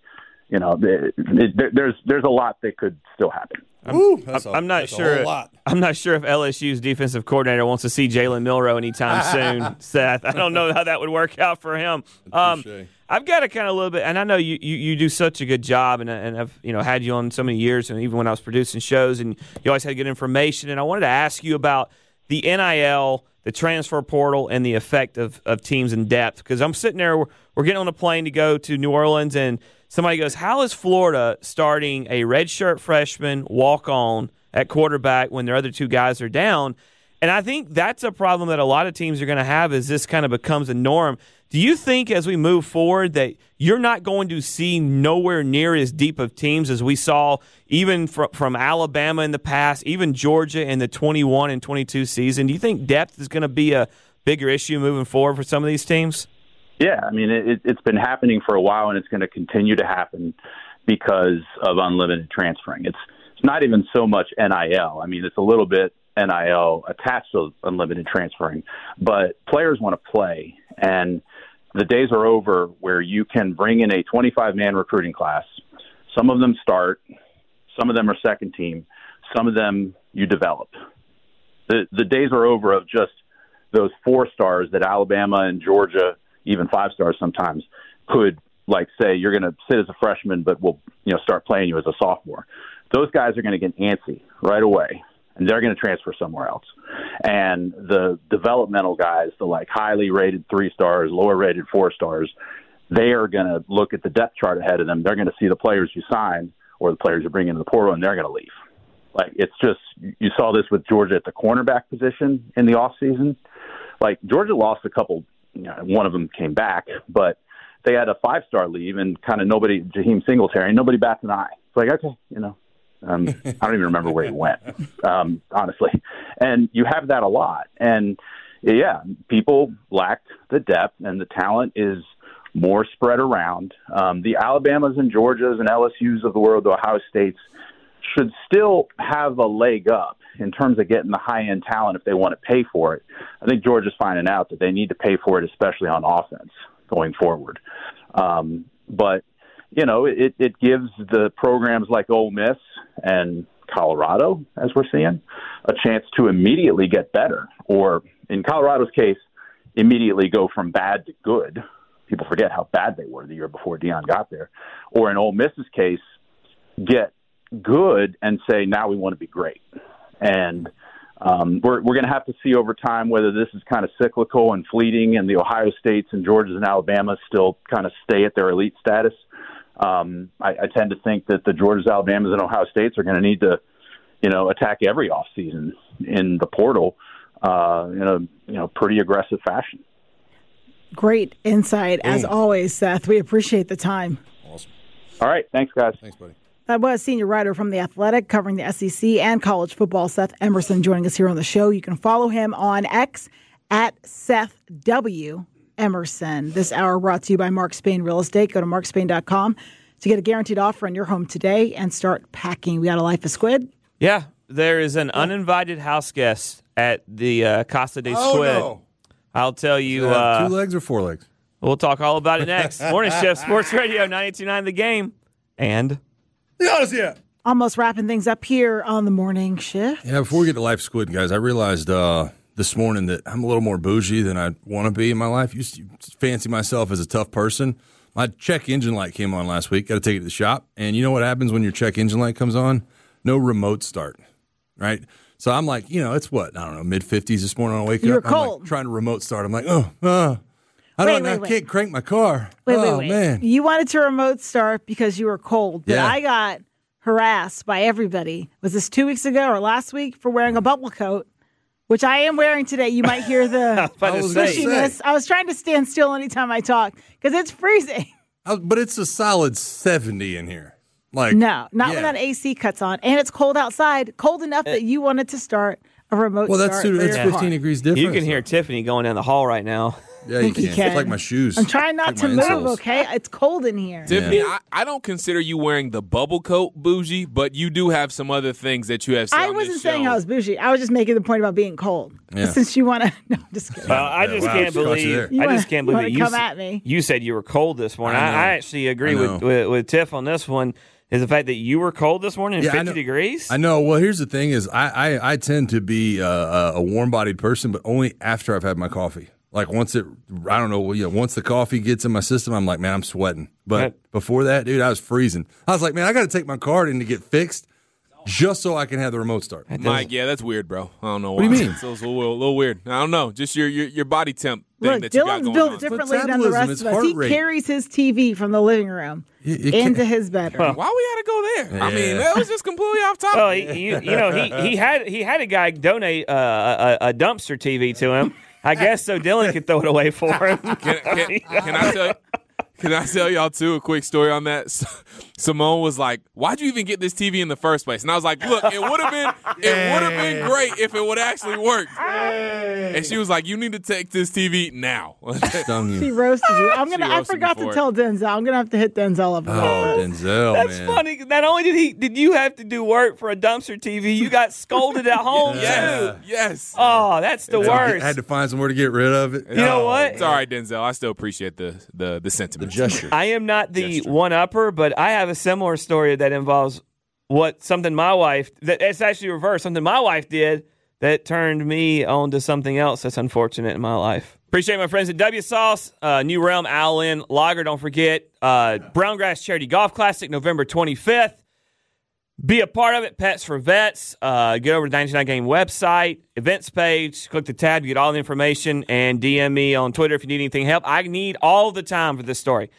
There's a lot that could still happen. I'm not sure if LSU's defensive coordinator wants to see Jalen Milroe anytime soon, Seth. I don't know how that would work out for him. I've got a kind of a little bit, and I know you do such a good job, and I've had you on so many years, and even when I was producing shows, and you always had good information. And I wanted to ask you about the NIL, the transfer portal, and the effect of teams in depth. Because I'm sitting there, we're getting on a plane to go to New Orleans, and somebody goes, how is Florida starting a redshirt freshman walk-on at quarterback when their other 2 guys are down? And I think that's a problem that a lot of teams are going to have as this kind of becomes a norm. Do you think as we move forward that you're not going to see nowhere near as deep of teams as we saw even from Alabama in the past, even Georgia in the 21 and 22 season? Do you think depth is going to be a bigger issue moving forward for some of these teams? Yeah, I mean, it's been happening for a while, and it's going to continue to happen because of unlimited transferring. It's not even so much NIL. I mean, it's a little bit NIL attached to unlimited transferring, but players want to play, and the days are over where you can bring in a 25-man recruiting class. Some of them start, some of them are second team, some of them you develop. The days are over of just those 4 stars that Alabama and Georgia, even 5 stars sometimes, could say you're going to sit as a freshman, but we'll start playing you as a sophomore. those guys are going to get antsy right away, and they're going to transfer somewhere else. And the developmental guys, the like highly rated 3 stars, lower rated 4 stars, they are going to look at the depth chart ahead of them. They're going to see the players you sign or the players you bring into the portal, and they're going to leave. Like, it's just, you saw this with Georgia at the cornerback position in the offseason. Like, Georgia lost a couple, one of them came back, but they had a 5-star leave and kind of nobody, Jaheim Singletary, nobody bats an eye. It's like, okay, I don't even remember where he went, honestly. And you have that a lot. And, yeah, people lack the depth, and the talent is more spread around. The Alabamas and Georgias and LSUs of the world, the Ohio States, should still have a leg up in terms of getting the high-end talent if they want to pay for it. I think Georgia's finding out that they need to pay for it, especially on offense going forward. But, it gives the programs like Ole Miss and Colorado, as we're seeing, a chance to immediately get better, or in Colorado's case, immediately go from bad to good. People forget how bad they were the year before Deion got there. Or in Ole Miss's case, get good and say, now we want to be great. And we're going to have to see over time whether this is kind of cyclical and fleeting and the Ohio States and Georgias and Alabama still kind of stay at their elite status. I tend to think that the Georgias, Alabamas, and Ohio States are going to need to, attack every offseason in the portal in a pretty aggressive fashion. Great insight, as always, Seth. We appreciate the time. Awesome. All right. Thanks, guys. Thanks, buddy. That was senior writer from The Athletic covering the SEC and college football, Seth Emerson, joining us here on the show. You can follow him on X at Seth W. Emerson. This hour brought to you by Mark Spain Real Estate. Go to markspain.com to get a guaranteed offer on your home today and start packing. We got a Life of Squid. Yeah, there is an uninvited house guest at the Casa de Squid. No. I'll tell you. 2 legs or 4 legs? We'll talk all about it next. Morning Shift, Sports Radio 92.9 The Game. And Almost wrapping things up here on the Morning Shift. Yeah, before we get to Life Squid, guys, I realized this morning that I'm a little more bougie than I want to be in my life. Used to fancy myself as a tough person. My check engine light came on last week. Got to take it to the shop. And you know what happens when your check engine light comes on? No remote start, right? So I'm like, it's what? I don't know, mid-50s this morning when I wake You're up. cold. I'm like trying to remote start. I'm like, I can't crank my car. Wait. Man. You wanted to remote start because you were cold, but Yeah. I got harassed by everybody. Was this 2 weeks ago or last week for wearing a bubble coat, which I am wearing today? You might hear the squishiness. I was trying to stand still anytime I talk because it's freezing. But it's a solid 70 in here. Like No, not when that AC cuts on. And it's cold outside, cold enough that you wanted to start a remote Well, start. that's for it's your 15 car. degrees different. you can hear Tiffany going down the hall right now. Yeah, you can. You can. It's like my shoes. I'm trying not to Like move, my insoles. okay? It's cold in here. Tiffany, I don't consider you wearing the bubble coat bougie, but you do have some other things that you have said I on wasn't this saying show. I was bougie. I was just making the point about being cold. Yeah. Since you want to, no, I'm just kidding. Well, I just can't believe. You I wanna- just can't believe that wanna come at me. You said you were cold this morning. I know. I actually agree I know. with Tiff on this one. Is the fact that you were cold this morning at 50 degrees? I know. Well, here's the thing: is I tend to be a warm-bodied person, but only after I've had my coffee. Like once once the coffee gets in my system, I'm like, man, I'm sweating. But before that, dude, I was freezing. I was like, man, I got to take my card in to get fixed just so I can have the remote start. Mike, yeah, that's weird, bro. I don't know What why. do you mean? It's a little weird. I don't know. Just your body temp thing Look, that you got Dylan's going built on. differently than the Metabolism, rest it's of us. heart He rate. carries his TV from the living room into his bedroom. Why we had to go there? I mean, Yeah. that was just completely off topic. Well, he had a guy donate a dumpster TV to him. I guess so Dylan could throw it away for him. Can I tell y'all too a quick story on that? Simone was like, "Why'd you even get this TV in the first place?" And I was like, "Look, it would have been great if it would actually work." And she was like, "You need to take this TV now." Stung She you. roasted you. I roasted forgot me to for tell Denzel. I'm gonna have to hit Denzel up about Oh, this. Denzel, That's man. funny. Not only did you have to do work for a dumpster TV, you got scolded at home yes, too. yes. Oh, that's the worst. Had to find somewhere to get rid of it. You know what? It's all right, Denzel. I still appreciate the sentiment. The gesture. I am not the one-upper, but I have a similar story that involves something my wife, that it's actually reversed, something my wife did that turned me on to something else that's unfortunate in my life. Appreciate my friends at W Sauce, New Realm, Allen, Lager. Don't forget, Browngrass Charity Golf Classic, November 25th. Be a part of it, Pets for Vets. Get over to the 99 Game website, events page, click the tab, you get all the information, and DM me on Twitter if you need anything help. I need all the time for this story.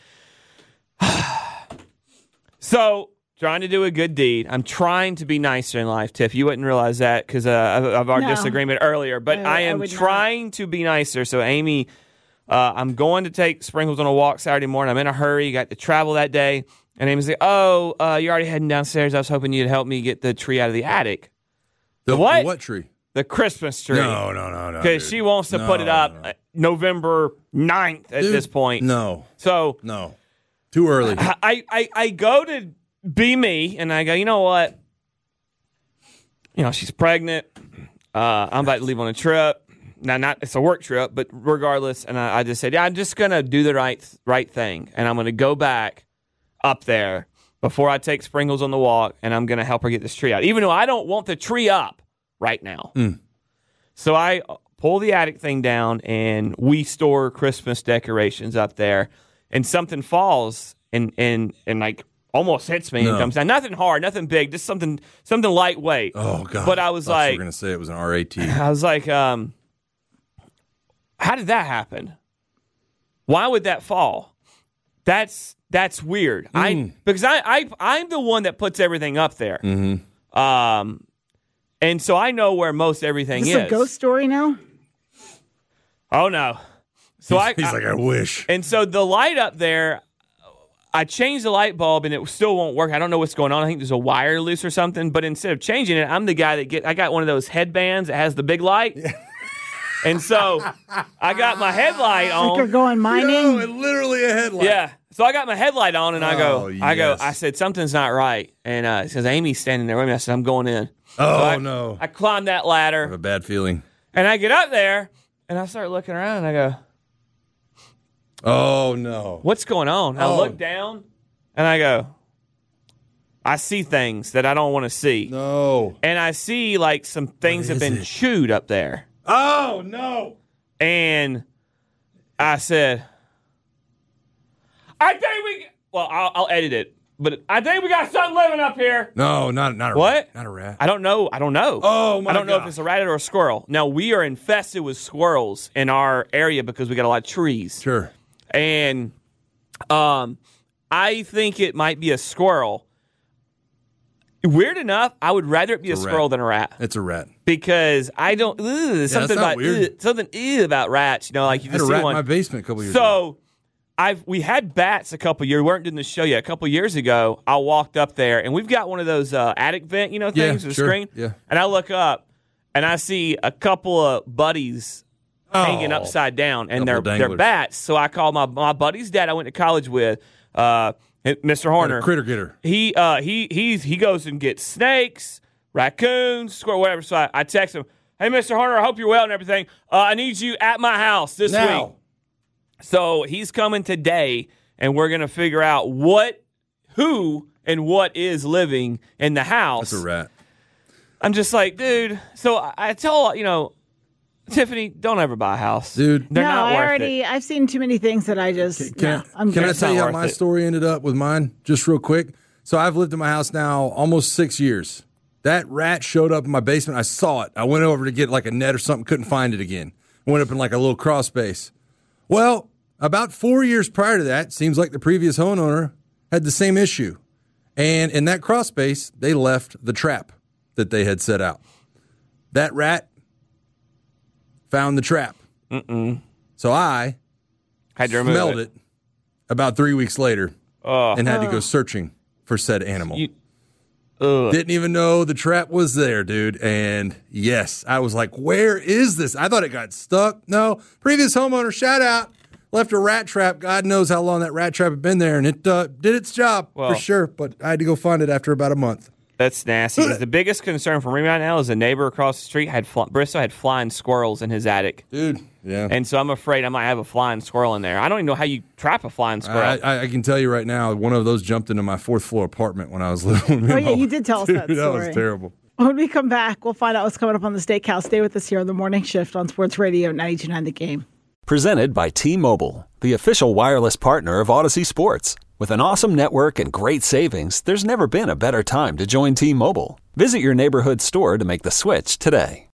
So, trying to do a good deed. I'm trying to be nicer in life, Tiff. You wouldn't realize that because of our disagreement earlier, but I am trying to be nicer. So, Amy, I'm going to take Sprinkles on a walk Saturday morning. I'm in a hurry. Got to travel that day. And Amy's like, you're already heading downstairs. I was hoping you'd help me get the tree out of the attic. The what tree? The Christmas tree. No. Because she wants to put it up November 9th at this point. No. So. No. Too early. I go to be me, and I go, you know what? You know, she's pregnant. I'm about to leave on a trip. Now, it's a work trip, but regardless. And I just said, I'm just going to do the right thing. And I'm going to go back up there before I take Sprinkles on the walk, and I'm going to help her get this tree out, even though I don't want the tree up right now. So I pull the attic thing down, and we store Christmas decorations up there, and something falls and like almost hits me and comes down. Nothing hard, nothing big, just something lightweight. Oh, God. But I was like, you were going to say it was an RAT. I was like, how did that happen? Why would that fall? That's weird. Because I'm the one that puts everything up there. And so I know where most everything is. Is this a ghost story now? Oh no. So he's like, I wish. And so the light up there, I changed the light bulb and it still won't work. I don't know what's going on. I think there's a wire loose or something. But instead of changing it, I'm the guy I got one of those headbands that has the big light. And so I got my headlight on. Like you're going mining? No, literally a headlight. Yeah. So I got my headlight on, and I said, something's not right. And it says, Amy's standing there with me. I said, I'm going in. No. I climbed that ladder. I have a bad feeling. And I get up there, and I start looking around, and I go, oh, no. What's going on? I look down, and I go, I see things that I don't want to see. No. And I see, like, some things have been chewed up there. Oh, no. And I said, I think I'll edit it, but I think we got something living up here. No, not a what? Rat. Not a rat. I don't know. Oh, my God. I don't know if it's a rat or a squirrel. Now, we are infested with squirrels in our area because we got a lot of trees. Sure. And I think it might be a squirrel. Weird enough, I would rather it be a squirrel than a rat. It's a rat. Because I don't, something about rats, you know, like you I had just a rat see one. in my basement a couple years ago. So we had bats a couple years. We weren't doing the show yet. A couple years ago, I walked up there, and we've got one of those attic vent, things with a screen. Yeah. And I look up, and I see a couple of buddies hanging upside down, and they're bats. So I called my buddy's dad I went to college with, Mr. Horner. Critter getter. He goes and gets snakes, raccoons, squirrel, whatever. So I text him, hey, Mr. Horner, I hope you're well and everything. I need you at my house this week. So he's coming today, and we're going to figure out who and what is living in the house. That's a rat. I'm just like, dude. So I tell, Tiffany, don't ever buy a house. Dude. They're not worth it. I've seen too many things that I just, Can I tell you how my story ended up with mine? Just real quick. So I've lived in my house now almost 6 years. That rat showed up in my basement. I saw it. I went over to get like a net or something, couldn't find it again. Went up in like a little crawl space. Well, about 4 years prior to that, seems like the previous homeowner had the same issue. And in that crawl space, they left the trap that they had set out. That rat found the trap. So I had to remove smelled it about 3 weeks later and had to go searching for said animal. Didn't even know the trap was there, dude. And yes, I was like, where is this? I thought it got stuck. No, previous homeowner, shout out, left a rat trap. God knows how long that rat trap had been there. And it did its job for sure. But I had to go find it after about a month. That's nasty. The biggest concern for me right now is a neighbor across the street Bristol had flying squirrels in his attic. Dude, yeah. And so I'm afraid I might have a flying squirrel in there. I don't even know how you trap a flying squirrel. I can tell you right now, one of those jumped into my 4th floor apartment when I was living with Oh, yeah, you did tell us that story. That was terrible. When we come back, we'll find out what's coming up on the Steakhouse. Stay with us here on the Morning Shift on Sports Radio 92.9 The Game. Presented by T-Mobile, the official wireless partner of Odyssey Sports. With an awesome network and great savings, there's never been a better time to join T-Mobile. Visit your neighborhood store to make the switch today.